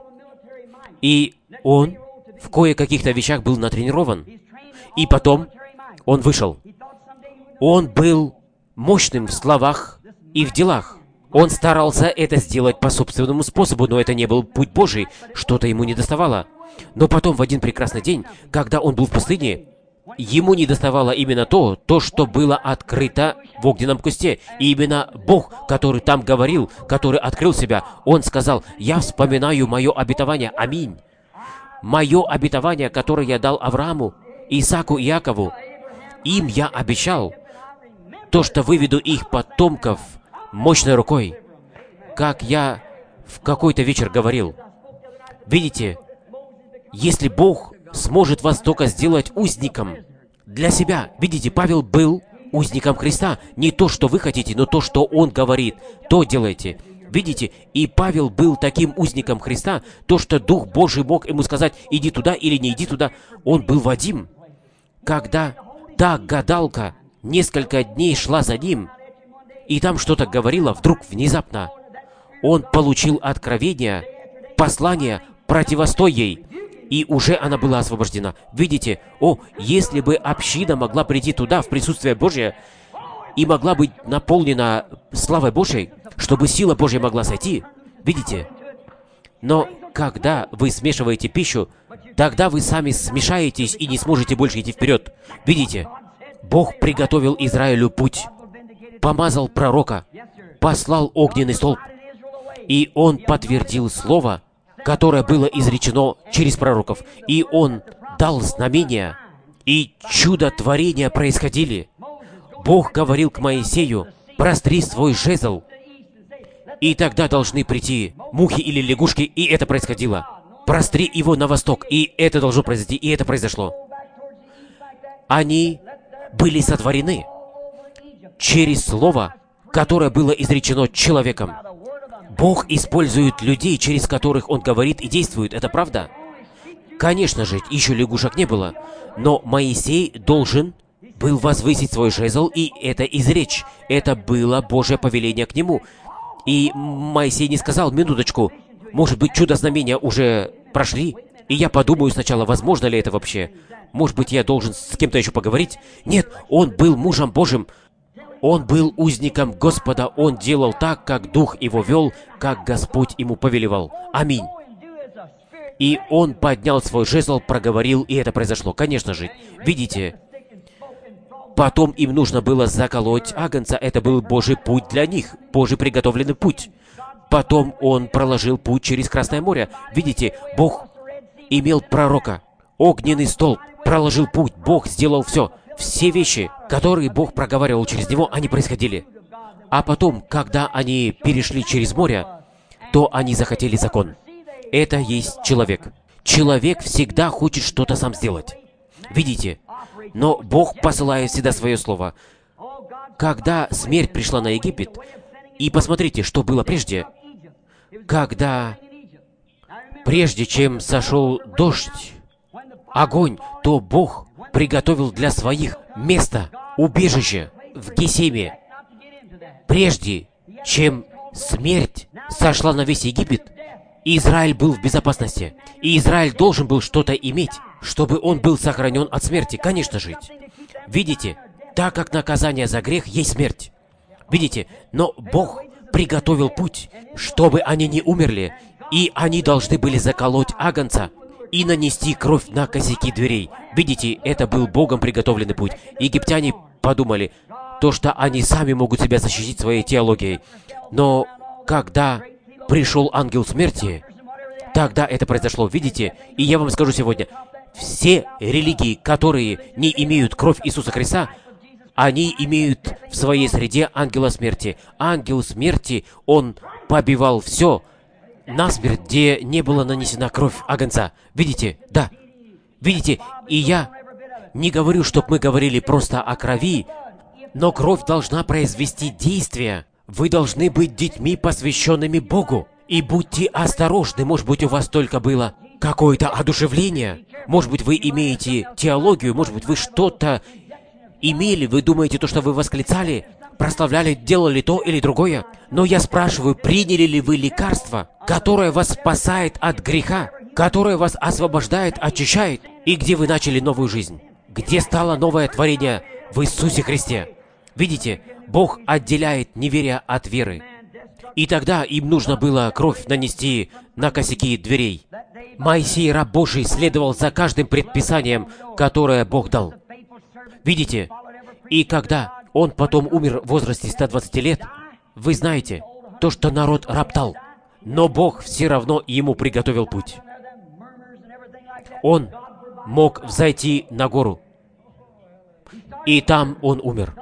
И он в кое-каких-то вещах был натренирован. И потом он вышел. Он был мощным в словах и в делах. Он старался это сделать по собственному способу, но это не был путь Божий, что-то ему не доставало. Но потом, в один прекрасный день, когда он был в пустыне, ему не доставало именно то, что было открыто в огненном кусте. И именно Бог, который там говорил, который открыл себя, Он сказал: «Я вспоминаю мое обетование». Аминь. Мое обетование, которое я дал Аврааму, Исааку и Иакову. Им я обещал то, что выведу их потомков мощной рукой, как я в какой-то вечер говорил. Видите, если Бог сможет вас только сделать узником для себя. Видите, Павел был узником Христа. Не то, что вы хотите, но то, что Он говорит, то делайте. Видите, и Павел был таким узником Христа, то, что Дух Божий мог ему сказать: иди туда или не иди туда. Он был Вадим. Когда та гадалка несколько дней шла за ним, и там что-то говорила, вдруг, внезапно, он получил откровение, послание: противостой ей. И уже она была освобождена. Видите, если бы община могла прийти туда, в присутствие Божие, и могла быть наполнена славой Божьей, чтобы сила Божья могла сойти. Видите? Но когда вы смешиваете пищу, тогда вы сами смешаетесь и не сможете больше идти вперед. Видите? Бог приготовил Израилю путь, помазал пророка, послал огненный столб, и Он подтвердил слово, которое было изречено через пророков. И Он дал знамения, и чудотворения происходили. Бог говорил к Моисею: «Простри свой жезл». И тогда должны прийти мухи или лягушки, и это происходило. Простри его на восток, и это должно произойти, и это произошло. Они были сотворены через слово, которое было изречено человеком. Бог использует людей, через которых Он говорит и действует. Это правда? Конечно же, еще лягушек не было. Но Моисей должен был возвысить свой жезл, и это изречь. Это было Божье повеление к нему. И Моисей не сказал: минуточку, может быть, чудо-знамения уже прошли, и я подумаю сначала, возможно ли это вообще. Может быть, я должен с кем-то еще поговорить? Нет, он был мужем Божьим. Он был узником Господа. Он делал так, как Дух его вел, как Господь ему повелевал. Аминь. И он поднял свой жезл, проговорил, и это произошло. Конечно же, видите, потом им нужно было заколоть агнца. Это был Божий путь для них, Божий приготовленный путь. Потом Он проложил путь через Красное море. Видите, Бог имел пророка, огненный столб, проложил путь. Бог сделал все. Все вещи, которые Бог проговаривал через него, они происходили. А потом, когда они перешли через море, то они захотели закон. Это есть человек. Человек всегда хочет что-то сам сделать. Видите? Но Бог посылает всегда свое слово. Когда смерть пришла на Египет, и посмотрите, что было прежде, когда, прежде чем сошел дождь, огонь, то Бог приготовил для своих место. убежище в Гесеме, прежде чем смерть сошла на весь Египет, Израиль был в безопасности. И Израиль должен был что-то иметь, чтобы он был сохранен от смерти, конечно же. Видите, так как наказание за грех есть смерть. Видите, но Бог приготовил путь, чтобы они не умерли, и они должны были заколоть агнца и нанести кровь на косяки дверей. Видите, это был Богом приготовленный путь. Египтяне подумали, то, что они сами могут себя защитить своей теологией. Но когда пришел ангел смерти, тогда это произошло. Видите, и я вам скажу сегодня, все религии, которые не имеют кровь Иисуса Христа, они имеют в своей среде ангела смерти. Ангел смерти, он побивал все насмерть, где не была нанесена кровь агнца. Видите? Да. Видите? И я не говорю, чтобы мы говорили просто о крови, но кровь должна произвести действие. Вы должны быть детьми, посвященными Богу. И будьте осторожны, может быть, у вас только было какое-то одушевление. Может быть, вы имеете теологию, может быть, вы что-то имели, вы думаете, то, что вы восклицали, прославляли, делали то или другое. Но я спрашиваю, приняли ли вы лекарство, которое вас спасает от греха, которое вас освобождает, очищает, и где вы начали новую жизнь? Где стало новое творение в Иисусе Христе? Видите, Бог отделяет неверие от веры. И тогда им нужно было кровь нанести на косяки дверей. Моисей, раб Божий, следовал за каждым предписанием, которое Бог дал. Видите? И когда он потом умер в возрасте 120 лет, вы знаете, то, что народ роптал, но Бог все равно ему приготовил путь. Он мог взойти на гору, и там он умер.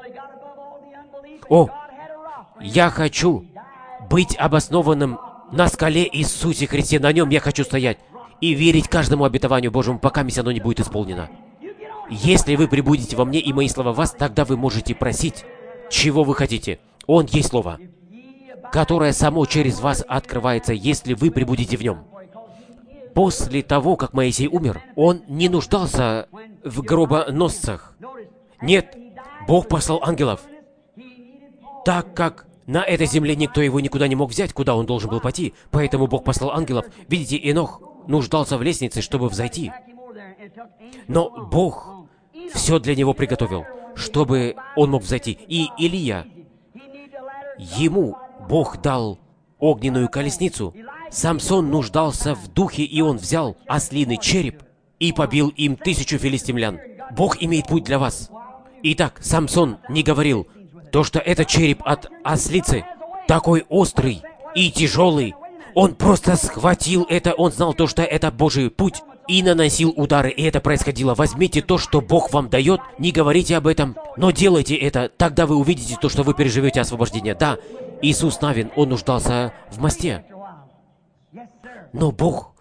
О, я хочу быть обоснованным на скале Иисусе Христе, на нем я хочу стоять и верить каждому обетованию Божьему, пока оно не будет исполнено. Если вы пребудете во мне, и мои слова в вас, тогда вы можете просить, чего вы хотите. Он есть Слово, которое само через вас открывается, если вы пребудете в нем. После того, как Моисей умер, он не нуждался в гробоносцах. Нет, Бог послал ангелов. Так как на этой земле никто его никуда не мог взять, куда он должен был пойти, поэтому Бог послал ангелов. Видите, Енох нуждался в лестнице, чтобы взойти. Но Бог все для него приготовил, чтобы он мог взойти. И Илия, ему Бог дал огненную колесницу. Самсон нуждался в духе, и он взял ослиный череп и побил им 1000 филистимлян. Бог имеет путь для вас. Итак, Самсон не говорил, то, что это череп от ослицы, такой острый и тяжелый. Он просто схватил это, он знал то, что это Божий путь, и наносил удары, и это происходило. Возьмите то, что Бог вам дает, не говорите об этом, но делайте это, тогда вы увидите то, что вы переживете освобождение. Да, Иисус Навин, он нуждался в мосте. Но Бог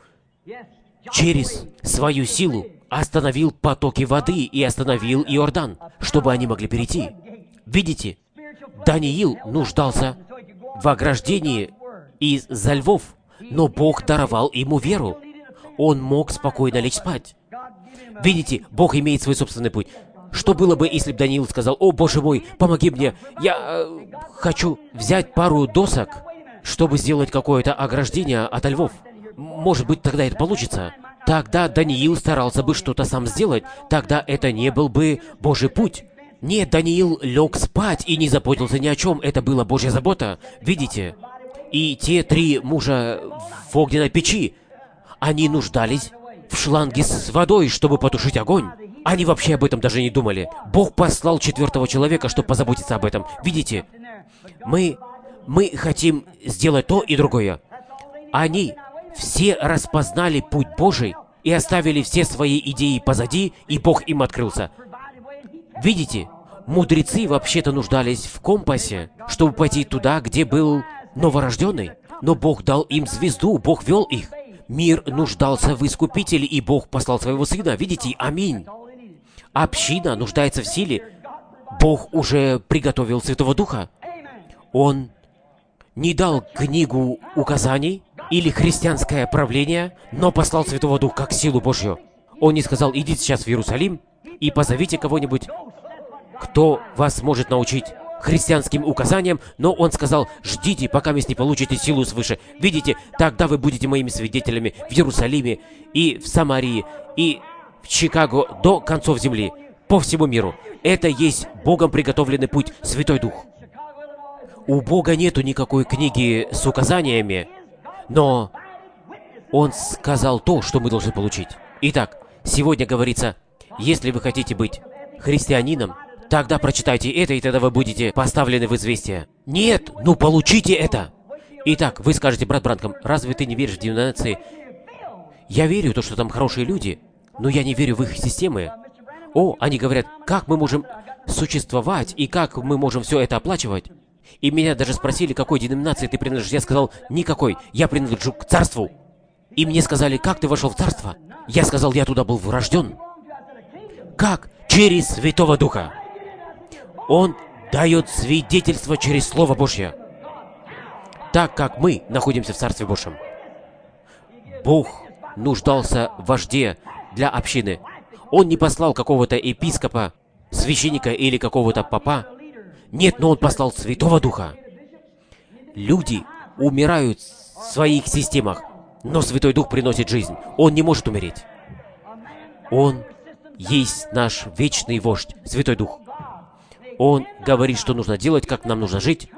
через свою силу остановил потоки воды и остановил Иордан, чтобы они могли перейти. Видите, Даниил нуждался в ограждении из-за львов, но Бог даровал ему веру. Он мог спокойно лечь спать. Видите, Бог имеет свой собственный путь. Что было бы, если бы Даниил сказал: «О, Боже мой, помоги мне, я хочу взять пару досок, чтобы сделать какое-то ограждение от львов». Может быть, тогда это получится. Тогда Даниил старался бы что-то сам сделать. Тогда это не был бы Божий путь. Нет, Даниил лег спать и не заботился ни о чем. Это была Божья забота. Видите? И те 3 мужа в огненной печи, они нуждались в шланге с водой, чтобы потушить огонь. Они вообще об этом даже не думали. Бог послал 4-го человека, чтобы позаботиться об этом. Видите? Мы хотим сделать то и другое. Они все распознали путь Божий и оставили все свои идеи позади, и Бог им открылся. Видите? Мудрецы вообще-то нуждались в компасе, чтобы пойти туда, где был новорожденный. Но Бог дал им звезду, Бог вел их. Мир нуждался в Искупителе, и Бог послал своего Сына. Видите? Аминь. Община нуждается в силе. Бог уже приготовил Святого Духа. Он не дал книгу указаний или христианское правление, но послал Святого Духа как силу Божью. Он не сказал: идите сейчас в Иерусалим и позовите кого-нибудь. кто вас может научить христианским указаниям, но он сказал: ждите, пока вы не получите силу свыше. Видите, тогда вы будете моими свидетелями в Иерусалиме и в Самарии и в Чикаго до концов земли, по всему миру. Это есть Богом приготовленный путь, Святой Дух. У Бога нету никакой книги с указаниями, но Он сказал то, что мы должны получить. Итак, сегодня говорится: если вы хотите быть христианином, тогда прочитайте это, и тогда вы будете поставлены в известие. Нет, ну получите это! Итак, вы скажете: брат Бранхам, разве ты не веришь в деноминации? Я верю в то, что там хорошие люди, но я не верю в их системы. О, они говорят, как мы можем существовать, и как мы можем все это оплачивать? И меня даже спросили, какой деноминации ты принадлежишь. Я сказал: никакой, я принадлежу к царству. И мне сказали: как ты вошел в царство? Я сказал: я туда был врожден. Как? Через Святого Духа. Он дает свидетельство через Слово Божье. Так как мы находимся в Царстве Божьем. Бог нуждался в вожде для общины. Он не послал какого-то епископа, священника или какого-то попа. Нет, но Он послал Святого Духа. Люди умирают в своих системах, но Святой Дух приносит жизнь. Он не может умереть. Он есть наш вечный вождь, Святой Дух. Он говорит, что нужно делать, как нам нужно жить,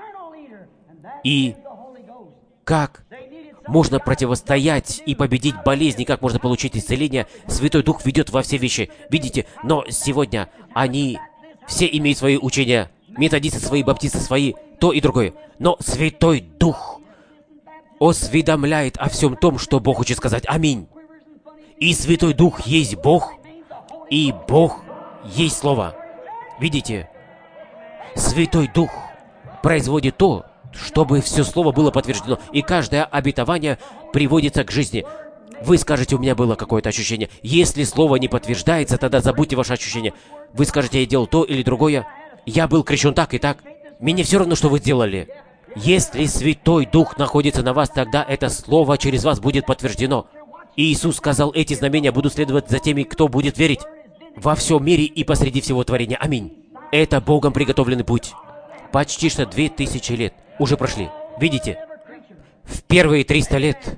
и как можно противостоять и победить болезни, как можно получить исцеление. Святой Дух ведет во все вещи. Видите, но сегодня они все имеют свои учения, методисты свои, баптисты свои, то и другое. Но Святой Дух осведомляет о всем том, что Бог хочет сказать. Аминь. И Святой Дух есть Бог, и Бог есть Слово. Видите? Святой Дух производит то, чтобы все Слово было подтверждено, и каждое обетование приводится к жизни. Вы скажете: у меня было какое-то ощущение. Если Слово не подтверждается, тогда забудьте ваше ощущение. Вы скажете: я делал то или другое. Я был крещен так и так. Мне все равно, что вы сделали. Если Святой Дух находится на вас, тогда это Слово через вас будет подтверждено. И Иисус сказал: эти знамения будут следовать за теми, кто будет верить во всем мире и посреди всего творения. Аминь. Это Богом приготовленный путь. Почти что 2000 лет уже прошли. Видите? В первые 300 лет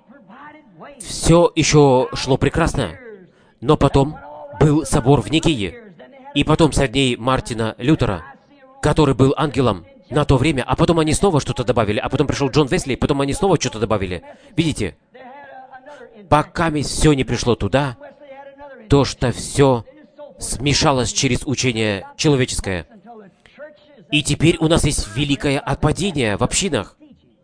все еще шло прекрасно. Но потом был собор в Никее. И потом со дней Мартина Лютера, который был ангелом на то время, а потом они снова что-то добавили, а потом пришел Джон Весли, потом они снова что-то добавили. Видите? Пока все не пришло туда, то, что все смешалось через учение человеческое. И теперь у нас есть великое отпадение в общинах.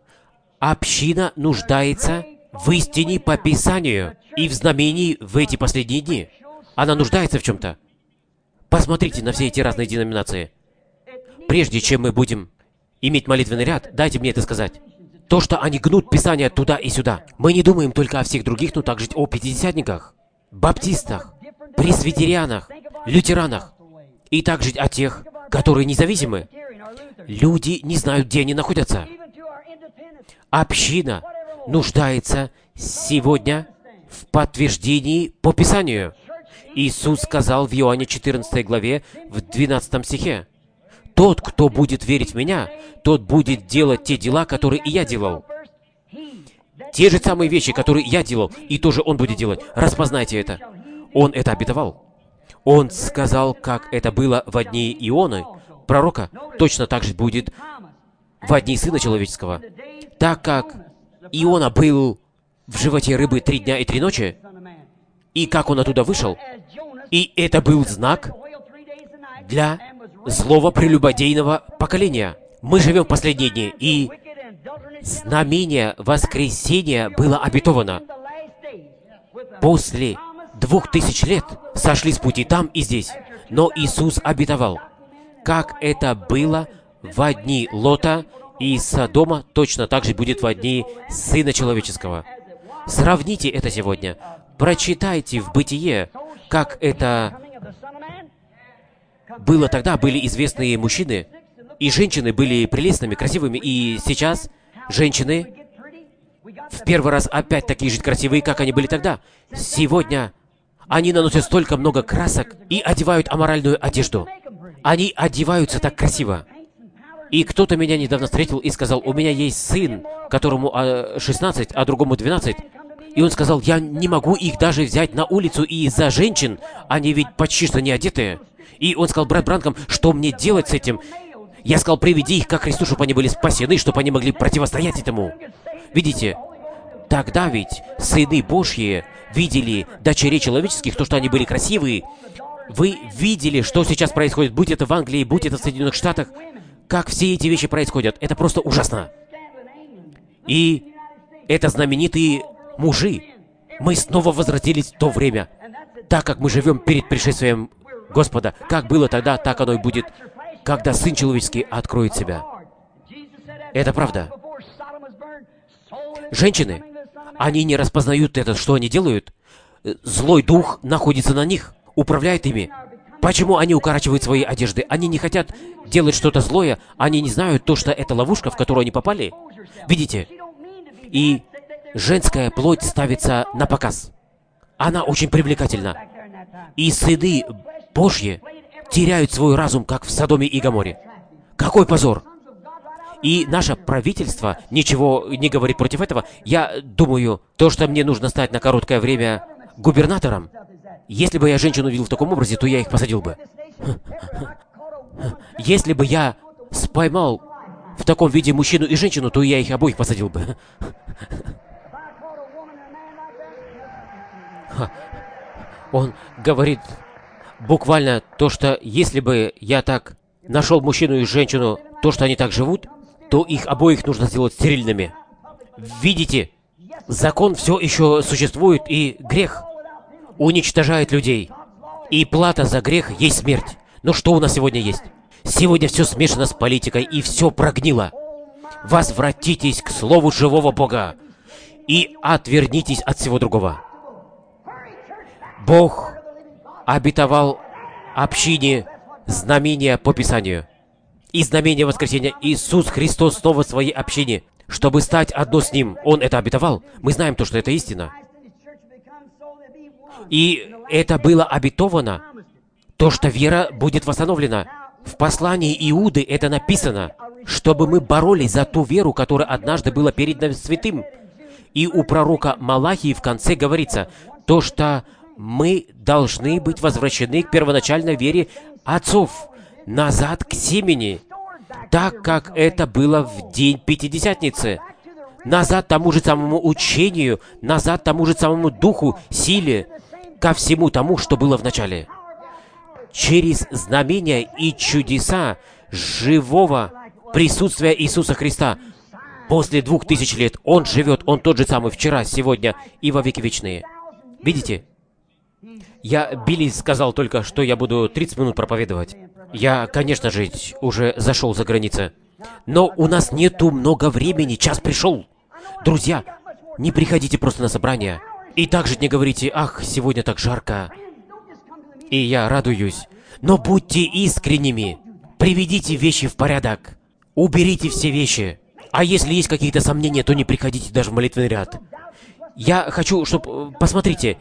Община нуждается в истине по Писанию и в знамении в эти последние дни. Она нуждается в чем-то. Посмотрите на все эти разные деноминации. Прежде чем мы будем иметь молитвенный ряд, дайте мне это сказать. То, что они гнут Писание туда и сюда. Мы не думаем только о всех других, но также о пятидесятниках, баптистах, пресвитерианах, лютеранах, и также о тех, которые независимы. Люди не знают, где они находятся. Община нуждается сегодня в подтверждении по Писанию. Иисус сказал в Иоанне 14 главе, в 12 стихе: «Тот, кто будет верить в Меня, тот будет делать те дела, которые и Я делал». Те же самые вещи, которые я делал, и тоже Он будет делать. Распознайте это. Он это обетовал. Он сказал, как это было в дни Ионы, пророка, точно так же будет в дни Сына Человеческого. Так как Иона был в животе рыбы 3 дня и 3 ночи, и как он оттуда вышел, и это был знак для злого прелюбодейного поколения. Мы живем в последние дни, и знамение воскресения было обетовано. После 2000 лет сошли с пути там и здесь. Но Иисус обетовал, как это было в дни Лота и Содома, точно так же будет в дни Сына Человеческого. Сравните это сегодня. Прочитайте в Бытие, как это было тогда. Были известные мужчины, и женщины были прелестными, красивыми, и сейчас женщины в первый раз опять такие же красивые, как они были тогда. Сегодня они наносят столько много красок и одевают аморальную одежду. Они одеваются так красиво. И кто-то меня недавно встретил и сказал, у меня есть сын, которому 16, а другому 12. И он сказал, я не могу их даже взять на улицу из-за женщин, они ведь почти что не одетые. И он сказал, брат Бранкам, что мне делать с этим? Я сказал, приведи их ко Христу, чтобы они были спасены, чтобы они могли противостоять этому. Видите, тогда ведь сыны Божьи видели дочерей человеческих, то, что они были красивые. Вы видели, что сейчас происходит, будь это в Англии, будь это в Соединенных Штатах, как все эти вещи происходят. Это просто ужасно. И это знаменитые мужи. Мы снова возвратились в то время. Так как мы живем перед пришествием Господа. Как было тогда, так оно и будет, когда Сын Человеческий откроет себя. Это правда. Женщины, они не распознают это, что они делают. Злой дух находится на них, управляет ими. Почему они укорачивают свои одежды? Они не хотят делать что-то злое, они не знают то, что это ловушка, в которую они попали. Видите? И женская плоть ставится на показ. Она очень привлекательна. И сыны Божьи теряют свой разум, как в Содоме и Гоморе. Какой позор! И наше правительство ничего не говорит против этого. Я думаю, то, что мне нужно стать на короткое время губернатором, если бы я женщину видел в таком образе, то я их посадил бы. Если бы я споймал в таком виде мужчину и женщину, то я их обоих посадил бы. Он говорит буквально то, что если бы я так нашел мужчину и женщину, то, что они так живут, то их обоих нужно сделать стерильными. Видите, закон все еще существует, и грех уничтожает людей. И плата за грех есть смерть. Но что у нас сегодня есть? Сегодня все смешано с политикой, и все прогнило. Возвратитесь к Слову живого Бога и отвернитесь от всего другого. Бог обетовал общине знамения по Писанию. И знамение воскресения. Иисус Христос снова в своей общине, чтобы стать одно с Ним. Он это обетовал. Мы знаем то, что это истина. И это было обетовано, то, что вера будет восстановлена. В послании Иуды это написано, чтобы мы боролись за ту веру, которая однажды была передана святым. И у пророка Малахии в конце говорится, то, что мы должны быть возвращены к первоначальной вере отцов, назад к семени, так как это было в день Пятидесятницы, назад тому же самому учению, назад тому же самому духу, силе, ко всему тому, что было в начале. Через знамения и чудеса живого присутствия Иисуса Христа после 2000 лет Он живет, Он тот же самый вчера, сегодня и во веки вечные. Видите? Билли сказал только, что я буду 30 минут проповедовать. Я, конечно же, уже зашел за границы. Но у нас нету много времени, час пришел. Друзья, не приходите просто на собрание. И также не говорите, ах, сегодня так жарко. И я радуюсь. Но будьте искренними. Приведите вещи в порядок. Уберите все вещи. А если есть какие-то сомнения, то не приходите даже в молитвенный ряд. Я хочу, чтобы... Посмотрите.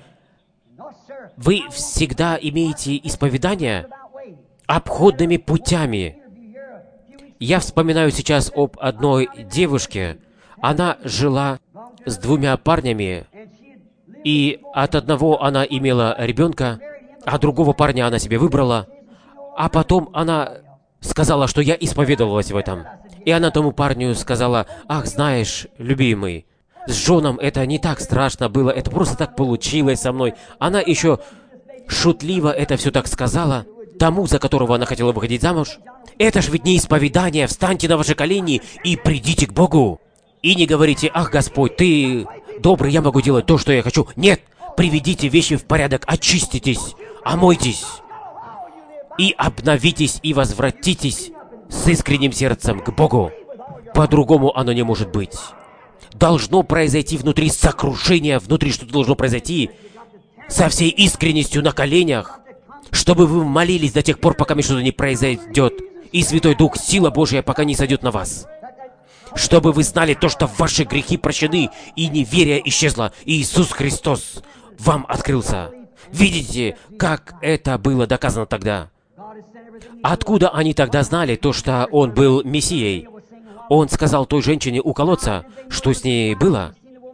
Вы всегда имеете исповедание обходными путями. Я вспоминаю сейчас об одной девушке. Она жила с 2 парнями, и от одного она имела ребенка, а другого парня она себе выбрала. А потом она сказала, что я исповедовалась в этом. И она тому парню сказала, ах, знаешь, любимый, с Джоном это не так страшно было, это просто так получилось со мной. Она еще шутливо это все так сказала тому, за которого она хотела выходить замуж. Это ж ведь не исповедание, встаньте на ваши колени и придите к Богу. И не говорите, ах, Господь, ты добрый, я могу делать то, что я хочу. Нет, приведите вещи в порядок, очиститесь, омойтесь и обновитесь и возвратитесь с искренним сердцем к Богу. По-другому оно не может быть. Должно произойти внутри сокрушение, внутри что-то должно произойти со всей искренностью на коленях, чтобы вы молились до тех пор, пока что-то не произойдет, и Святой Дух, сила Божья, пока не сойдет на вас. Чтобы вы знали то, что ваши грехи прощены, и неверие исчезло, и Иисус Христос вам открылся. Видите, как это было доказано тогда? Откуда они тогда знали то, что он был Мессией? Он сказал той женщине у колодца, что с ней было.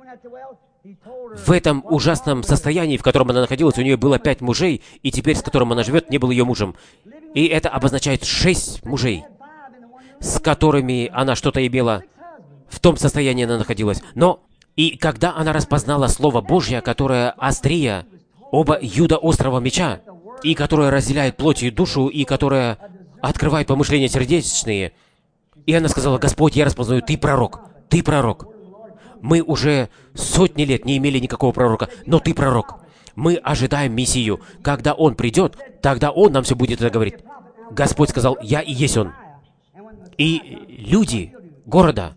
В этом ужасном состоянии, в котором она находилась, у нее было 5 мужей, и теперь, с которым она живет, не был ее мужем. И это обозначает 6 мужей, с которыми она что-то имела. В том состоянии она находилась. Но, и когда она распознала Слово Божье, которое острие, оба юда острого меча, и которое разделяет плоть и душу, и которое открывает помышления сердечные, и она сказала: «Господь, я распознаю, Ты пророк, Ты пророк. Мы уже сотни лет не имели никакого пророка, но Ты пророк. Мы ожидаем Мессию. Когда Он придет, тогда Он нам все будет это говорить». Господь сказал: «Я и есть Он». И люди города,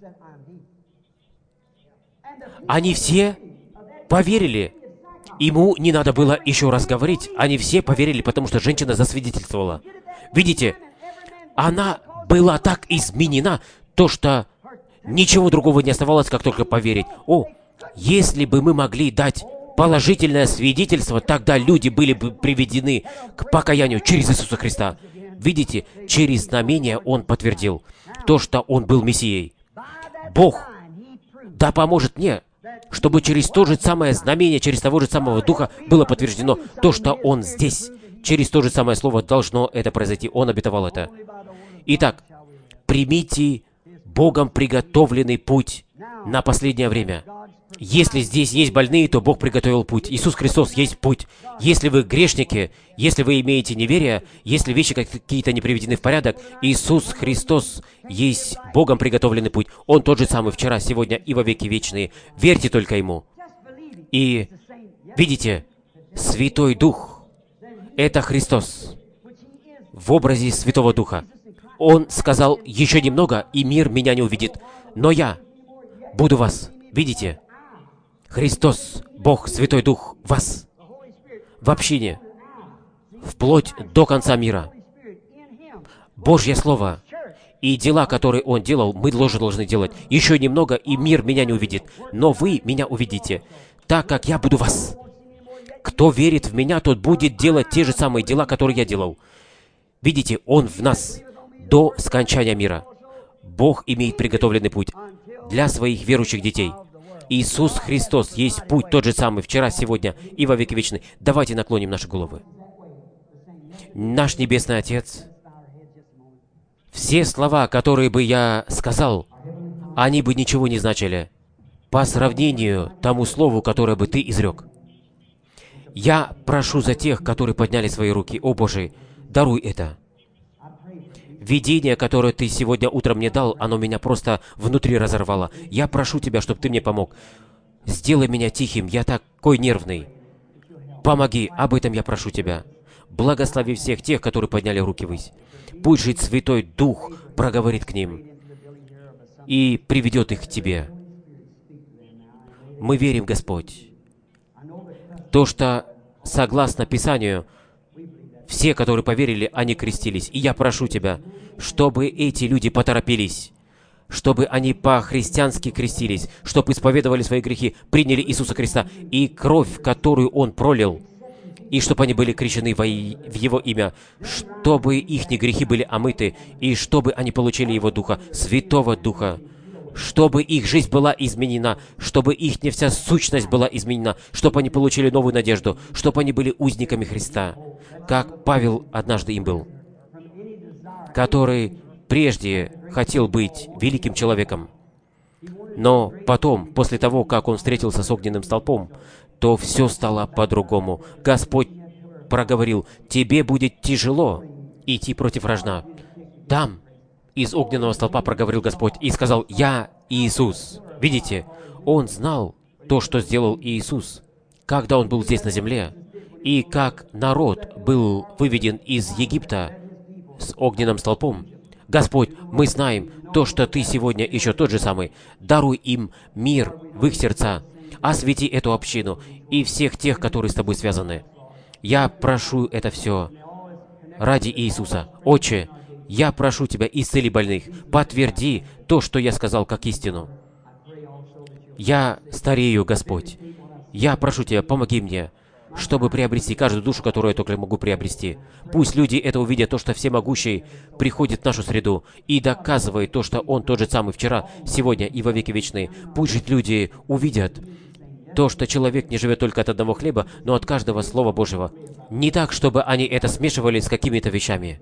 они все поверили. Ему не надо было еще раз говорить. Они все поверили, потому что женщина засвидетельствовала. Видите, она была так изменена, то, что ничего другого не оставалось, как только поверить. О, если бы мы могли дать положительное свидетельство, тогда люди были бы приведены к покаянию через Иисуса Христа. Видите, через знамение Он подтвердил то, что Он был Мессией. Бог да поможет мне, чтобы через то же самое знамение, через того же самого Духа было подтверждено то, что Он здесь. Через то же самое Слово должно это произойти. Он обетовал это. Итак, примите Богом приготовленный путь на последнее время. Если здесь есть больные, то Бог приготовил путь. Иисус Христос есть путь. Если вы грешники, если вы имеете неверие, если вещи какие-то не приведены в порядок, Иисус Христос есть Богом приготовленный путь. Он тот же самый вчера, сегодня и во веки вечные. Верьте только Ему. И видите, Святой Дух — это Христос в образе Святого Духа. Он сказал: «Еще немного, и мир меня не увидит, но я буду вас». Видите? Христос, Бог, Святой Дух, вас в общине, вплоть до конца мира. Божье Слово и дела, которые Он делал, мы тоже должны делать. Еще немного, и мир меня не увидит, но вы меня увидите, так как я буду вас. Кто верит в меня, тот будет делать те же самые дела, которые я делал. Видите, Он в нас до скончания мира. Бог имеет приготовленный путь для своих верующих детей. Иисус Христос есть путь тот же самый вчера, сегодня и во веки вечные. Давайте наклоним наши головы. Наш Небесный Отец, все слова, которые бы я сказал, они бы ничего не значили по сравнению тому слову, которое бы Ты изрек. Я прошу за тех, которые подняли свои руки. О Боже, даруй это. Видение, которое Ты сегодня утром мне дал, оно меня просто внутри разорвало. Я прошу Тебя, чтобы Ты мне помог. Сделай меня тихим, я такой нервный. Помоги, об этом я прошу Тебя. Благослови всех тех, которые подняли руки ввысь. Пусть же Святой Дух проговорит к ним и приведет их к Тебе. Мы верим, Господь, то, что, согласно Писанию, все, которые поверили, они крестились. И я прошу Тебя, чтобы эти люди поторопились, чтобы они по-христиански крестились, чтобы исповедовали свои грехи, приняли Иисуса Христа и кровь, которую Он пролил, и чтобы они были крещены в Его имя, чтобы их грехи были омыты, и чтобы они получили Его Духа, Святого Духа, чтобы их жизнь была изменена, чтобы их вся сущность была изменена, чтобы они получили новую надежду, чтобы они были узниками Христа, как Павел однажды им был, который прежде хотел быть великим человеком, но потом, после того, как он встретился с огненным столпом, то все стало по-другому. Господь проговорил: «Тебе будет тяжело идти против вражда». Там из огненного столпа проговорил Господь и сказал: «Я Иисус». Видите, Он знал то, что сделал Иисус, когда Он был здесь на земле, и как народ был выведен из Египта с огненным столпом. Господь, мы знаем то, что Ты сегодня еще тот же самый. Даруй им мир в их сердца. Освети эту общину и всех тех, которые с Тобой связаны. Я прошу это все ради Иисуса. Отче, я прошу Тебя, исцели больных. Подтверди то, что я сказал, как истину. Я старею, Господь. Я прошу Тебя, помоги мне. чтобы приобрести каждую душу, которую я только могу приобрести. Пусть люди это увидят, то, что Всемогущий приходит в нашу среду и доказывает то, что Он тот же самый вчера, сегодня и во веки вечные. Пусть же люди увидят то, что человек не живет только от одного хлеба, но от каждого Слова Божьего. Не так, чтобы они это смешивали с какими-то вещами.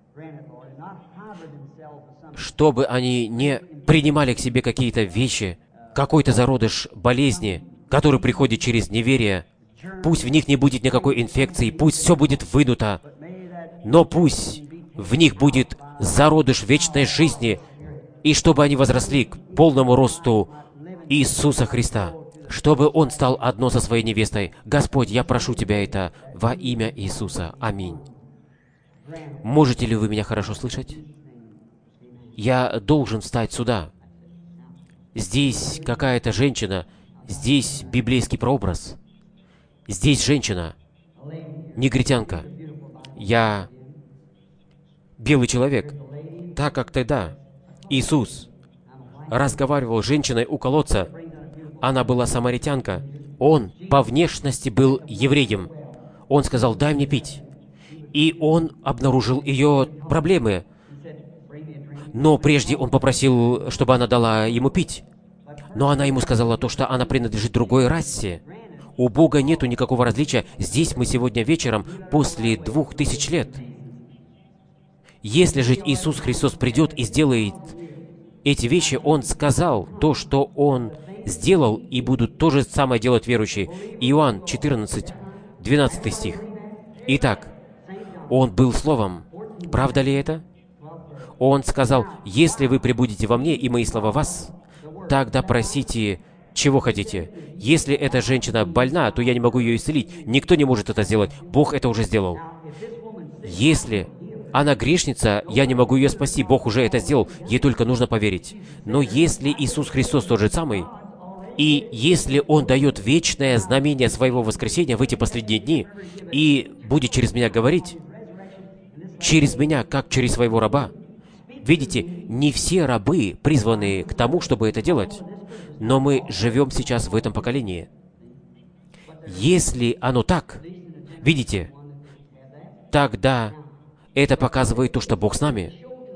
Чтобы они не принимали к себе какие-то вещи, какой-то зародыш болезни, который приходит через неверие. Пусть в них не будет никакой инфекции, пусть все будет вынуто, но пусть в них будет зародыш вечной жизни, и чтобы они возросли к полному росту Иисуса Христа, чтобы Он стал одно со своей невестой. Господь, я прошу Тебя это во имя Иисуса. Аминь. Можете ли вы меня хорошо слышать? Я должен встать сюда. Здесь какая-то женщина, здесь библейский прообраз. Здесь женщина, негритянка. Я белый человек. Так как тогда Иисус разговаривал с женщиной у колодца, она была самаритянка, Он по внешности был евреем. Он сказал: «Дай мне пить». И Он обнаружил ее проблемы. Но прежде Он попросил, чтобы она дала ему пить. Но она ему сказала то, что она принадлежит другой расе. У Бога нету никакого различия. Здесь мы сегодня вечером, после 2000 лет. Если же Иисус Христос придет и сделает эти вещи, Он сказал то, что Он сделал, и будут то же самое делать верующие. Иоанн 14, 12 стих. Итак, Он был Словом. Правда ли это? Он сказал: «Если вы пребудете во мне, и мои слова в вас, тогда просите, чего хотите». Если эта женщина больна, то я не могу ее исцелить. Никто не может это сделать. Бог это уже сделал. Если она грешница, я не могу ее спасти. Бог уже это сделал. Ей только нужно поверить. Но если Иисус Христос тот же самый, и если Он дает вечное знамение Своего воскресения в эти последние дни, и будет через меня говорить, через меня, как через Своего раба, видите, не все рабы призваны к тому, чтобы это делать. Но мы живем сейчас в этом поколении. Если оно так, видите, тогда это показывает то, что Бог с нами.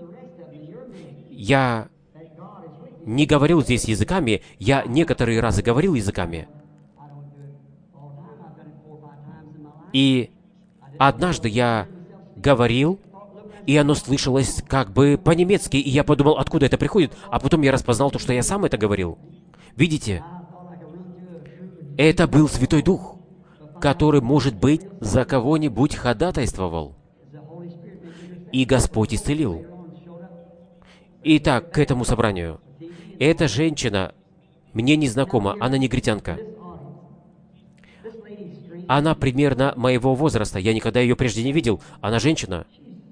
Я не говорил здесь языками, я некоторые разы говорил языками. И однажды я говорил, и оно слышалось как бы по-немецки, и я подумал, откуда это приходит, а потом я распознал то, что я сам это говорил. Видите, это был Святой Дух, который, может быть, за кого-нибудь ходатайствовал. И Господь исцелил. Итак, к этому собранию. Эта женщина мне незнакома, она негритянка. Она примерно моего возраста, я никогда ее прежде не видел. Она женщина.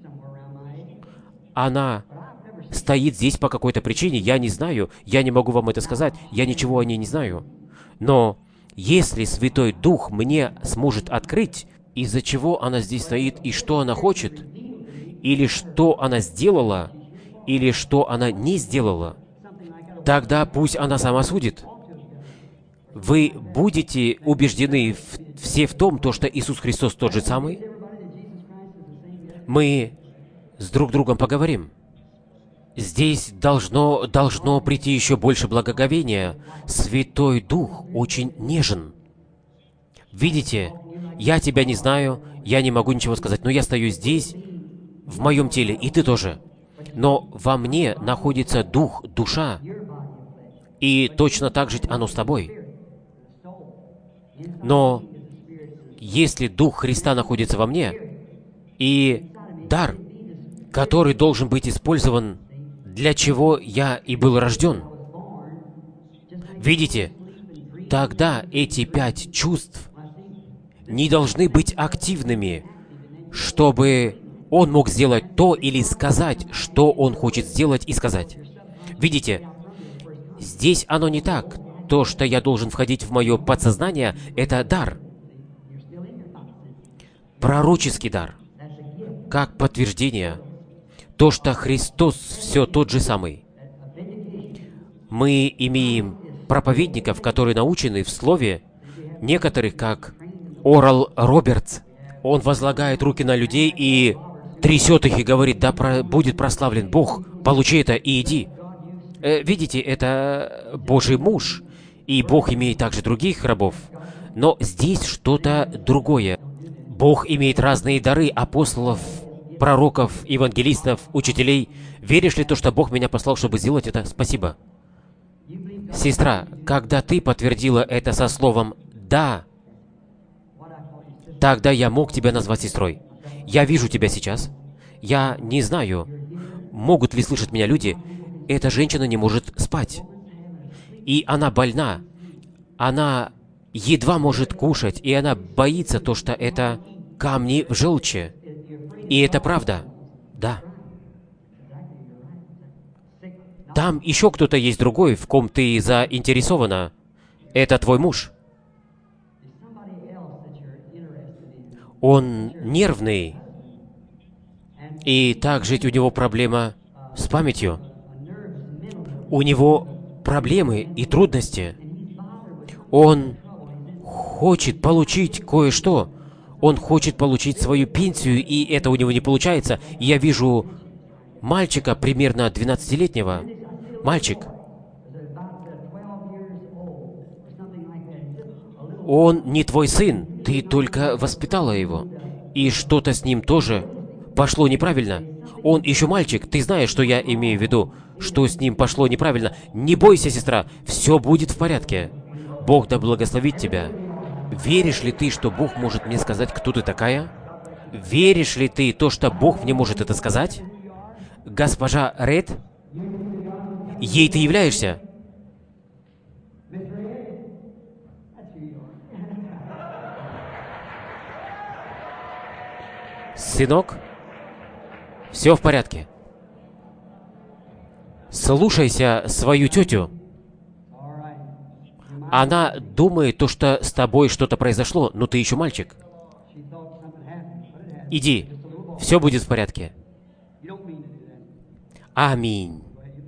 Она стоит здесь по какой-то причине, я не знаю, я не могу вам это сказать, я ничего о ней не знаю. Но если Святой Дух мне сможет открыть, из-за чего она здесь стоит и что она хочет, или что она сделала, или что она не сделала, тогда пусть она сама судит. Вы будете убеждены все в том, что Иисус Христос тот же самый? Мы с друг другом поговорим. Здесь должно прийти еще больше благоговения. Святой Дух очень нежен. Видите, я тебя не знаю, я не могу ничего сказать, но я стою здесь, в моем теле, и ты тоже. Но во мне находится дух, душа, и точно так же оно с тобой. Но если Дух Христа находится во мне, и дар, который должен быть использован, для чего я и был рожден, видите, тогда эти 5 чувств не должны быть активными, чтобы он мог сделать то или сказать, что он хочет сделать и сказать. Видите, здесь оно не так. То, что я должен входить в мое подсознание, это дар. Пророческий дар. Как подтверждение. То, что Христос все тот же самый. Мы имеем проповедников, которые научены в Слове, некоторых как Орал Робертс, он возлагает руки на людей и трясет их и говорит: да будет прославлен Бог, получи это и иди. Видите, это Божий муж, и Бог имеет также других рабов. Но здесь что-то другое. Бог имеет разные дары апостолов, пророков, евангелистов, учителей. Веришь ли то, что Бог меня послал, чтобы сделать это? Спасибо. Сестра, когда ты подтвердила это со словом «да», тогда я мог тебя назвать сестрой. Я вижу тебя сейчас. Я не знаю, могут ли слышать меня люди. Эта женщина не может спать. И она больна. Она едва может кушать, и она боится то, что это камни в желчи. И это правда. Да. Там еще кто-то есть другой, в ком ты заинтересована. Это твой муж. Он нервный. И также у него проблема с памятью. У него проблемы и трудности. Он хочет получить кое-что. Он хочет получить свою пенсию, и это у него не получается. И я вижу мальчика, примерно 12-летнего. Мальчик. Он не твой сын, ты только воспитала его. И что-то с ним тоже пошло неправильно. Он еще мальчик, ты знаешь, что я имею в виду, что с ним пошло неправильно. Не бойся, сестра, все будет в порядке. Бог да благословит тебя. Веришь ли ты, что Бог может мне сказать, кто ты такая? Веришь ли ты то, что Бог мне может это сказать? Госпожа Ред? Ей ты являешься? Сынок, все в порядке. Слушайся свою тетю. Она думает, то, что с тобой что-то произошло, но ты еще мальчик. Иди, все будет в порядке. Аминь.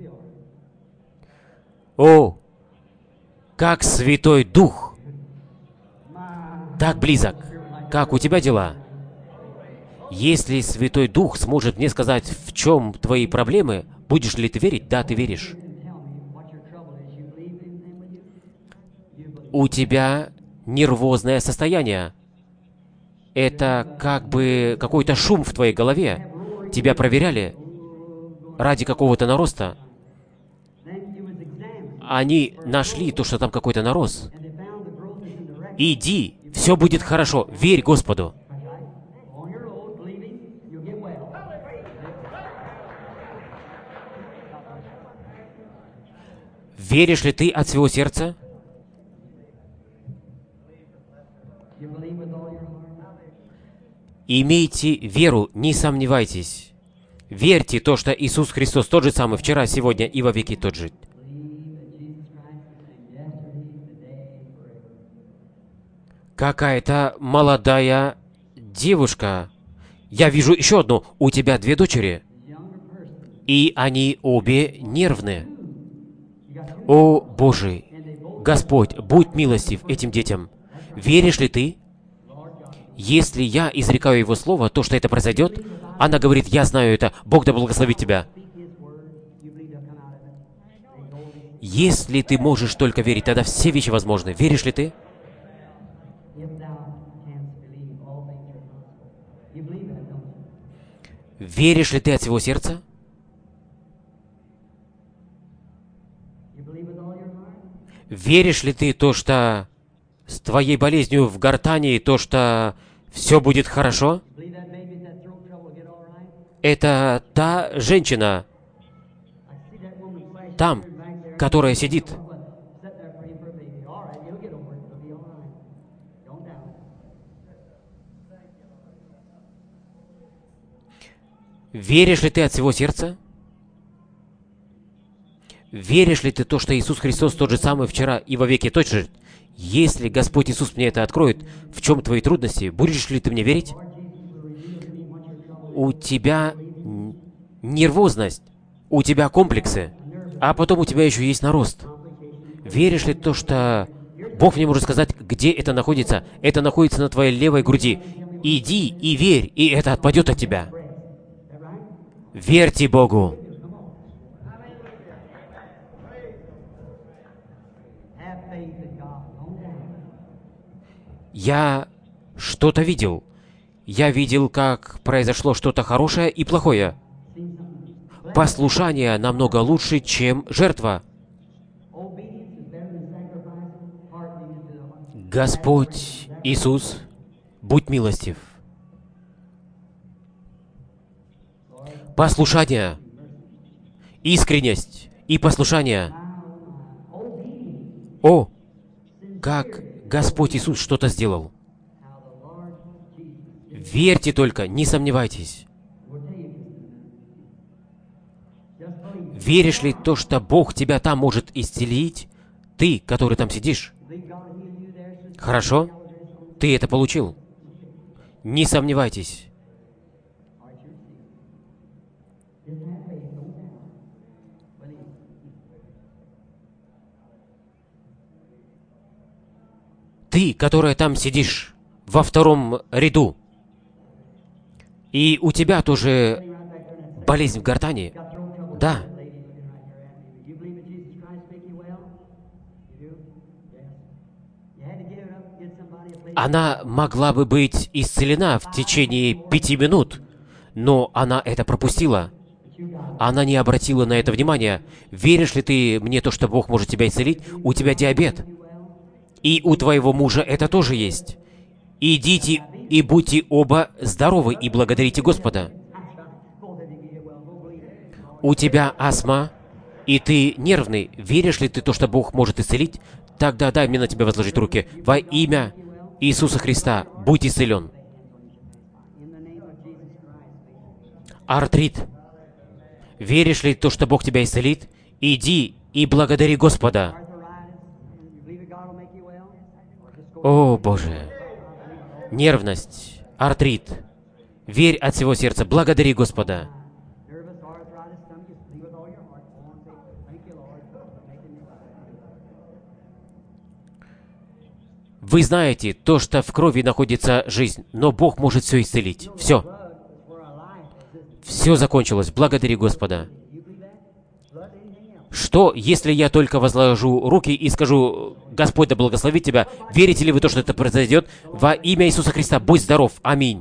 О, как Святой Дух так близок. Как у тебя дела? Если Святой Дух сможет мне сказать, в чем твои проблемы, будешь ли ты верить? Да, ты веришь. У тебя нервозное состояние. Это как бы какой-то шум в твоей голове. Тебя проверяли ради какого-то нароста. Они нашли то, что там какой-то нарост. Иди, все будет хорошо, верь Господу. Веришь ли ты от всего сердца? Имейте веру, не сомневайтесь. Верьте то, что Иисус Христос тот же самый вчера, сегодня и во веки тот же. Какая-то молодая девушка. Я вижу еще одну. У тебя 2 дочери. И они обе нервные. О, Боже, Господь, будь милостив этим детям. Веришь ли ты? Если я изрекаю Его Слово, то, что это произойдет, она говорит, я знаю это, Бог да благословит тебя. Если ты можешь только верить, тогда все вещи возможны. Веришь ли ты? Веришь ли ты от всего сердца? Веришь ли ты то, что с твоей болезнью в гортани, то, что все будет хорошо? Это та женщина, там, которая сидит. Веришь ли ты от всего сердца? Веришь ли ты то, что Иисус Христос тот же самый вчера и во веки тот же? Если Господь Иисус мне это откроет, в чем твои трудности, будешь ли ты мне верить? У тебя нервозность, у тебя комплексы, а потом у тебя еще есть нарост. Веришь ли то, что Бог мне может сказать, где это находится. Это находится на твоей левой груди. Иди и верь, и это отпадет от тебя. Верьте Богу. Я что-то видел. Я видел, как произошло что-то хорошее и плохое. Послушание намного лучше, чем жертва. Господь Иисус, будь милостив. Послушание, искренность и послушание. О, как Господь Иисус что-то сделал. Верьте только, не сомневайтесь. Веришь ли то, что Бог тебя там может исцелить? Ты, который там сидишь. Хорошо? Ты это получил. Не сомневайтесь. Ты, которая там сидишь, во втором ряду, и у тебя тоже болезнь в гортани. Да. Она могла бы быть исцелена в течение 5 минут, но она это пропустила. Она не обратила на это внимания. Веришь ли ты мне то, что Бог может тебя исцелить? У тебя диабет. И у твоего мужа это тоже есть. Идите и будьте оба здоровы и благодарите Господа. У тебя астма, и ты нервный. Веришь ли ты то, что Бог может исцелить? Тогда дай мне на тебя возложить руки. Во имя Иисуса Христа, будь исцелен. Артрит. Веришь ли то, что Бог тебя исцелит? Иди и благодари Господа. О, Боже! Нервность, артрит. Верь от всего сердца, благодари Господа. Вы знаете, то, что в крови находится жизнь, но Бог может все исцелить. Все. Все закончилось. Благодари Господа. Что, если я только возложу руки и скажу, Господь да благословит тебя, верите ли вы то, что это произойдет? Во имя Иисуса Христа, будь здоров. Аминь.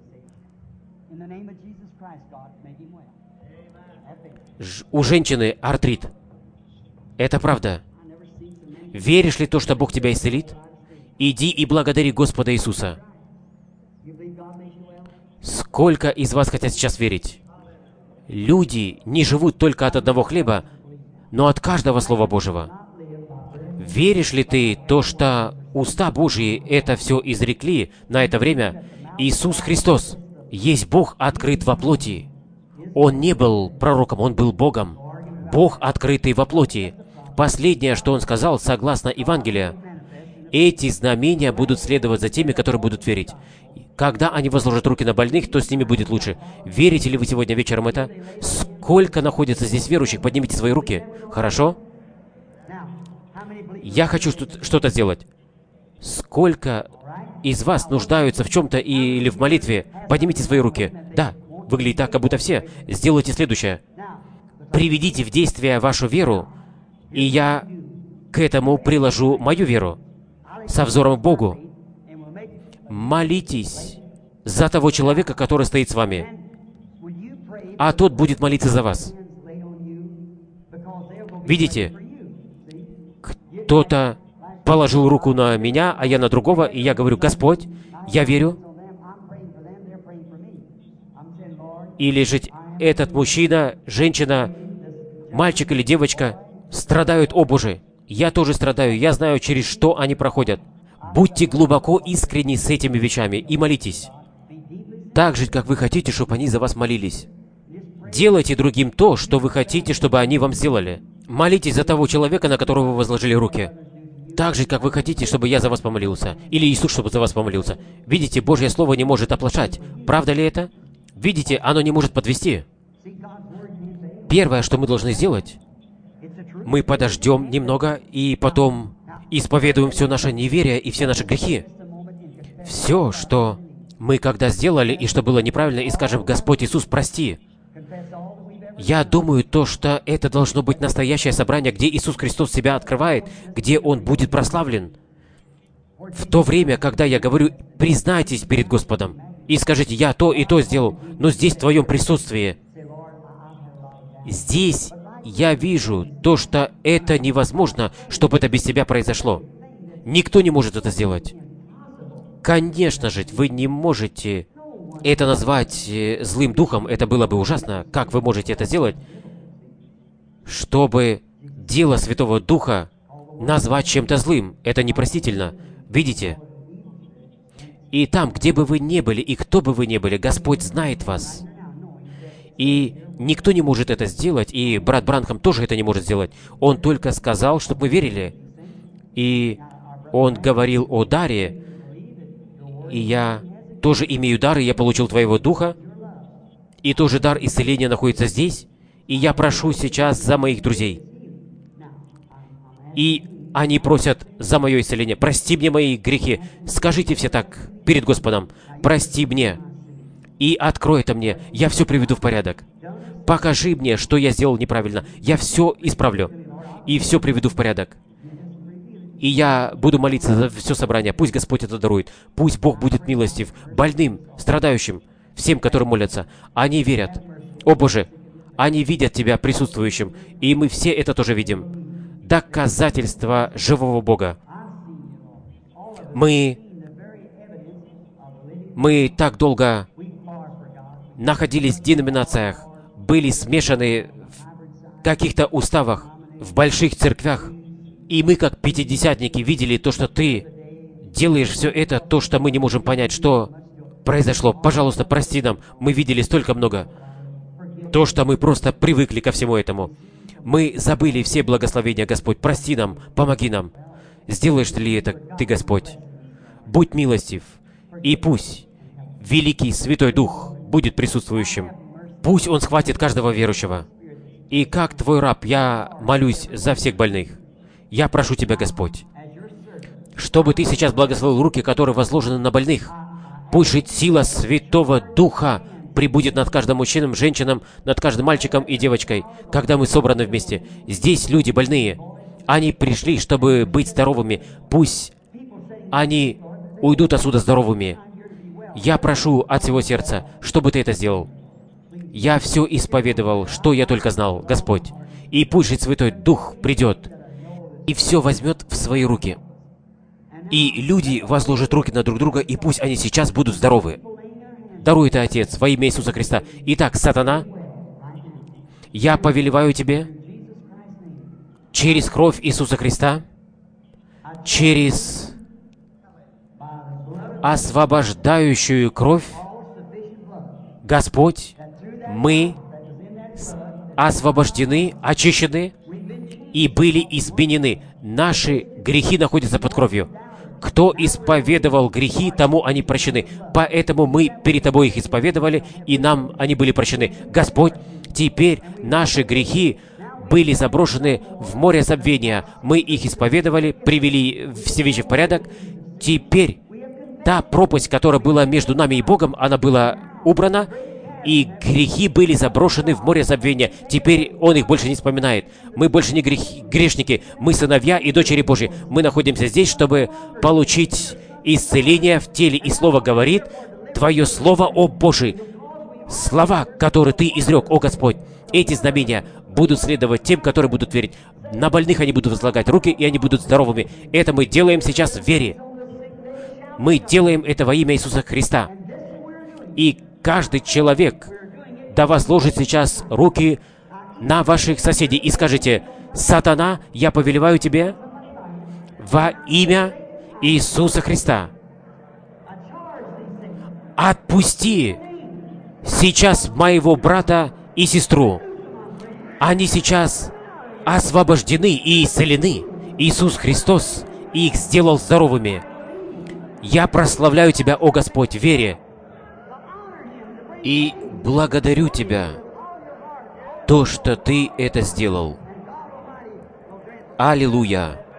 У женщины артрит. Это правда. Веришь ли то, что Бог тебя исцелит? Иди и благодари Господа Иисуса. Сколько из вас хотят сейчас верить? Люди не живут только от одного хлеба, но от каждого Слова Божьего. Веришь ли ты то, что уста Божьи это все изрекли на это время? Иисус Христос есть Бог, открыт во плоти. Он не был пророком, Он был Богом. Бог, открытый во плоти. Последнее, что Он сказал, согласно Евангелию, эти знамения будут следовать за теми, которые будут верить. Когда они возложат руки на больных, то с ними будет лучше. Верите ли вы сегодня вечером это? Сколько находится здесь верующих? Поднимите свои руки. Хорошо? Я хочу что-то сделать. Сколько из вас нуждаются в чем-то или в молитве? Поднимите свои руки. Да, выглядит так, как будто все. Сделайте следующее. Приведите в действие вашу веру, и я к этому приложу мою веру. Со взором к Богу. Молитесь за того человека, который стоит с вами, а тот будет молиться за вас. Видите? Кто-то положил руку на меня, а я на другого, и я говорю, Господь, я верю. Или же этот мужчина, женщина, мальчик или девочка страдают, о Боже, я тоже страдаю, я знаю, через что они проходят. Будьте глубоко искренни с этими вещами и молитесь. Так же, как вы хотите, чтобы они за вас молились. Делайте другим то, что вы хотите, чтобы они вам сделали. Молитесь за того человека, на которого вы возложили руки. Так же, как вы хотите, чтобы я за вас помолился. Или Иисус, чтобы за вас помолился. Видите, Божье Слово не может оплошать. Правда ли это? Видите, оно не может подвести. Первое, что мы должны сделать, мы подождем немного, и потом исповедуем все наше неверие и все наши грехи. Все, что мы когда сделали и что было неправильно, и скажем: «Господь Иисус, прости». Я думаю, что это должно быть настоящее собрание, где Иисус Христос себя открывает, где Он будет прославлен. В то время, когда я говорю: признайтесь перед Господом и скажите: «Я то и то сделал», но здесь в Твоем присутствии, здесь я вижу то, что это невозможно, чтобы это без Тебя произошло. Никто не может это сделать. Конечно же, вы не можете это назвать злым духом, это было бы ужасно. Как вы можете это сделать, чтобы дело Святого Духа назвать чем-то злым? Это непростительно. Видите? И там, где бы вы ни были, и кто бы вы ни были, Господь знает вас. И никто не может это сделать, и брат Бранхам тоже это не может сделать. Он только сказал, чтобы мы верили. И он говорил о даре, и я тоже имею дар, и я получил Твоего Духа, и тоже дар исцеления находится здесь, и я прошу сейчас за моих друзей. И они просят за мое исцеление. Прости мне мои грехи. Скажите все так перед Господом: прости мне и открой это мне. Я все приведу в порядок. Покажи мне, что я сделал неправильно. Я все исправлю и все приведу в порядок. И я буду молиться за все собрание. Пусть Господь это дарует. Пусть Бог будет милостив больным, страдающим, всем, которые молятся. Они верят. О Боже, они видят Тебя присутствующим, и мы все это тоже видим. Доказательство живого Бога. Мы так долго находились в деноминациях, были смешаны в каких-то уставах, в больших церквях. И мы, как пятидесятники, видели то, что Ты делаешь все это, то, что мы не можем понять, что произошло. Пожалуйста, прости нам. Мы видели столько много. То, что мы просто привыкли ко всему этому. Мы забыли все благословения, Господь. Прости нам, помоги нам. Сделаешь ли это Ты, Господь? Будь милостив. И пусть Великий Святой Дух будет присутствующим. Пусть Он схватит каждого верующего. И как Твой раб, я молюсь за всех больных. Я прошу Тебя, Господь, чтобы Ты сейчас благословил руки, которые возложены на больных. Пусть жить сила Святого Духа прибудет над каждым мужчином, женщином, над каждым мальчиком и девочкой, когда мы собраны вместе. Здесь люди больные. Они пришли, чтобы быть здоровыми. Пусть они уйдут отсюда здоровыми. Я прошу от всего сердца, чтобы Ты это сделал. Я все исповедовал, что я только знал, Господь. И пусть же Святой Дух придет и все возьмет в свои руки. И люди возложат руки на друг друга, и пусть они сейчас будут здоровы. Даруй это, Отец, во имя Иисуса Христа. Итак, сатана, я повелеваю тебе через кровь Иисуса Христа, через освобождающую кровь, Господь, мы освобождены, очищены и были изменены. Наши грехи находятся под кровью. Кто исповедовал грехи, тому они прощены. Поэтому мы перед Тобой их исповедовали, и нам они были прощены. Господь, теперь наши грехи были заброшены в море забвения. Мы их исповедовали, привели все вещи в порядок. Теперь та пропасть, которая была между нами и Богом, она была убрана, и грехи были заброшены в море забвения. Теперь Он их больше не вспоминает. Мы больше не грешники. Мы сыновья и дочери Божьи. Мы находимся здесь, чтобы получить исцеление в теле. И Слово говорит: Твое Слово, о Божий, слова, которые Ты изрек, о Господь, эти знамения будут следовать тем, которые будут верить. На больных они будут возлагать руки, и они будут здоровыми. Это мы делаем сейчас в вере. Мы делаем это во имя Иисуса Христа. И каждый человек да возложит сейчас руки на ваших соседей и скажите: «Сатана, я повелеваю тебе во имя Иисуса Христа, отпусти сейчас моего брата и сестру. Они сейчас освобождены и исцелены. Иисус Христос их сделал здоровыми. Я прославляю Тебя, о Господь, в вере. И благодарю Тебя, то, что Ты это сделал. Аллилуйя!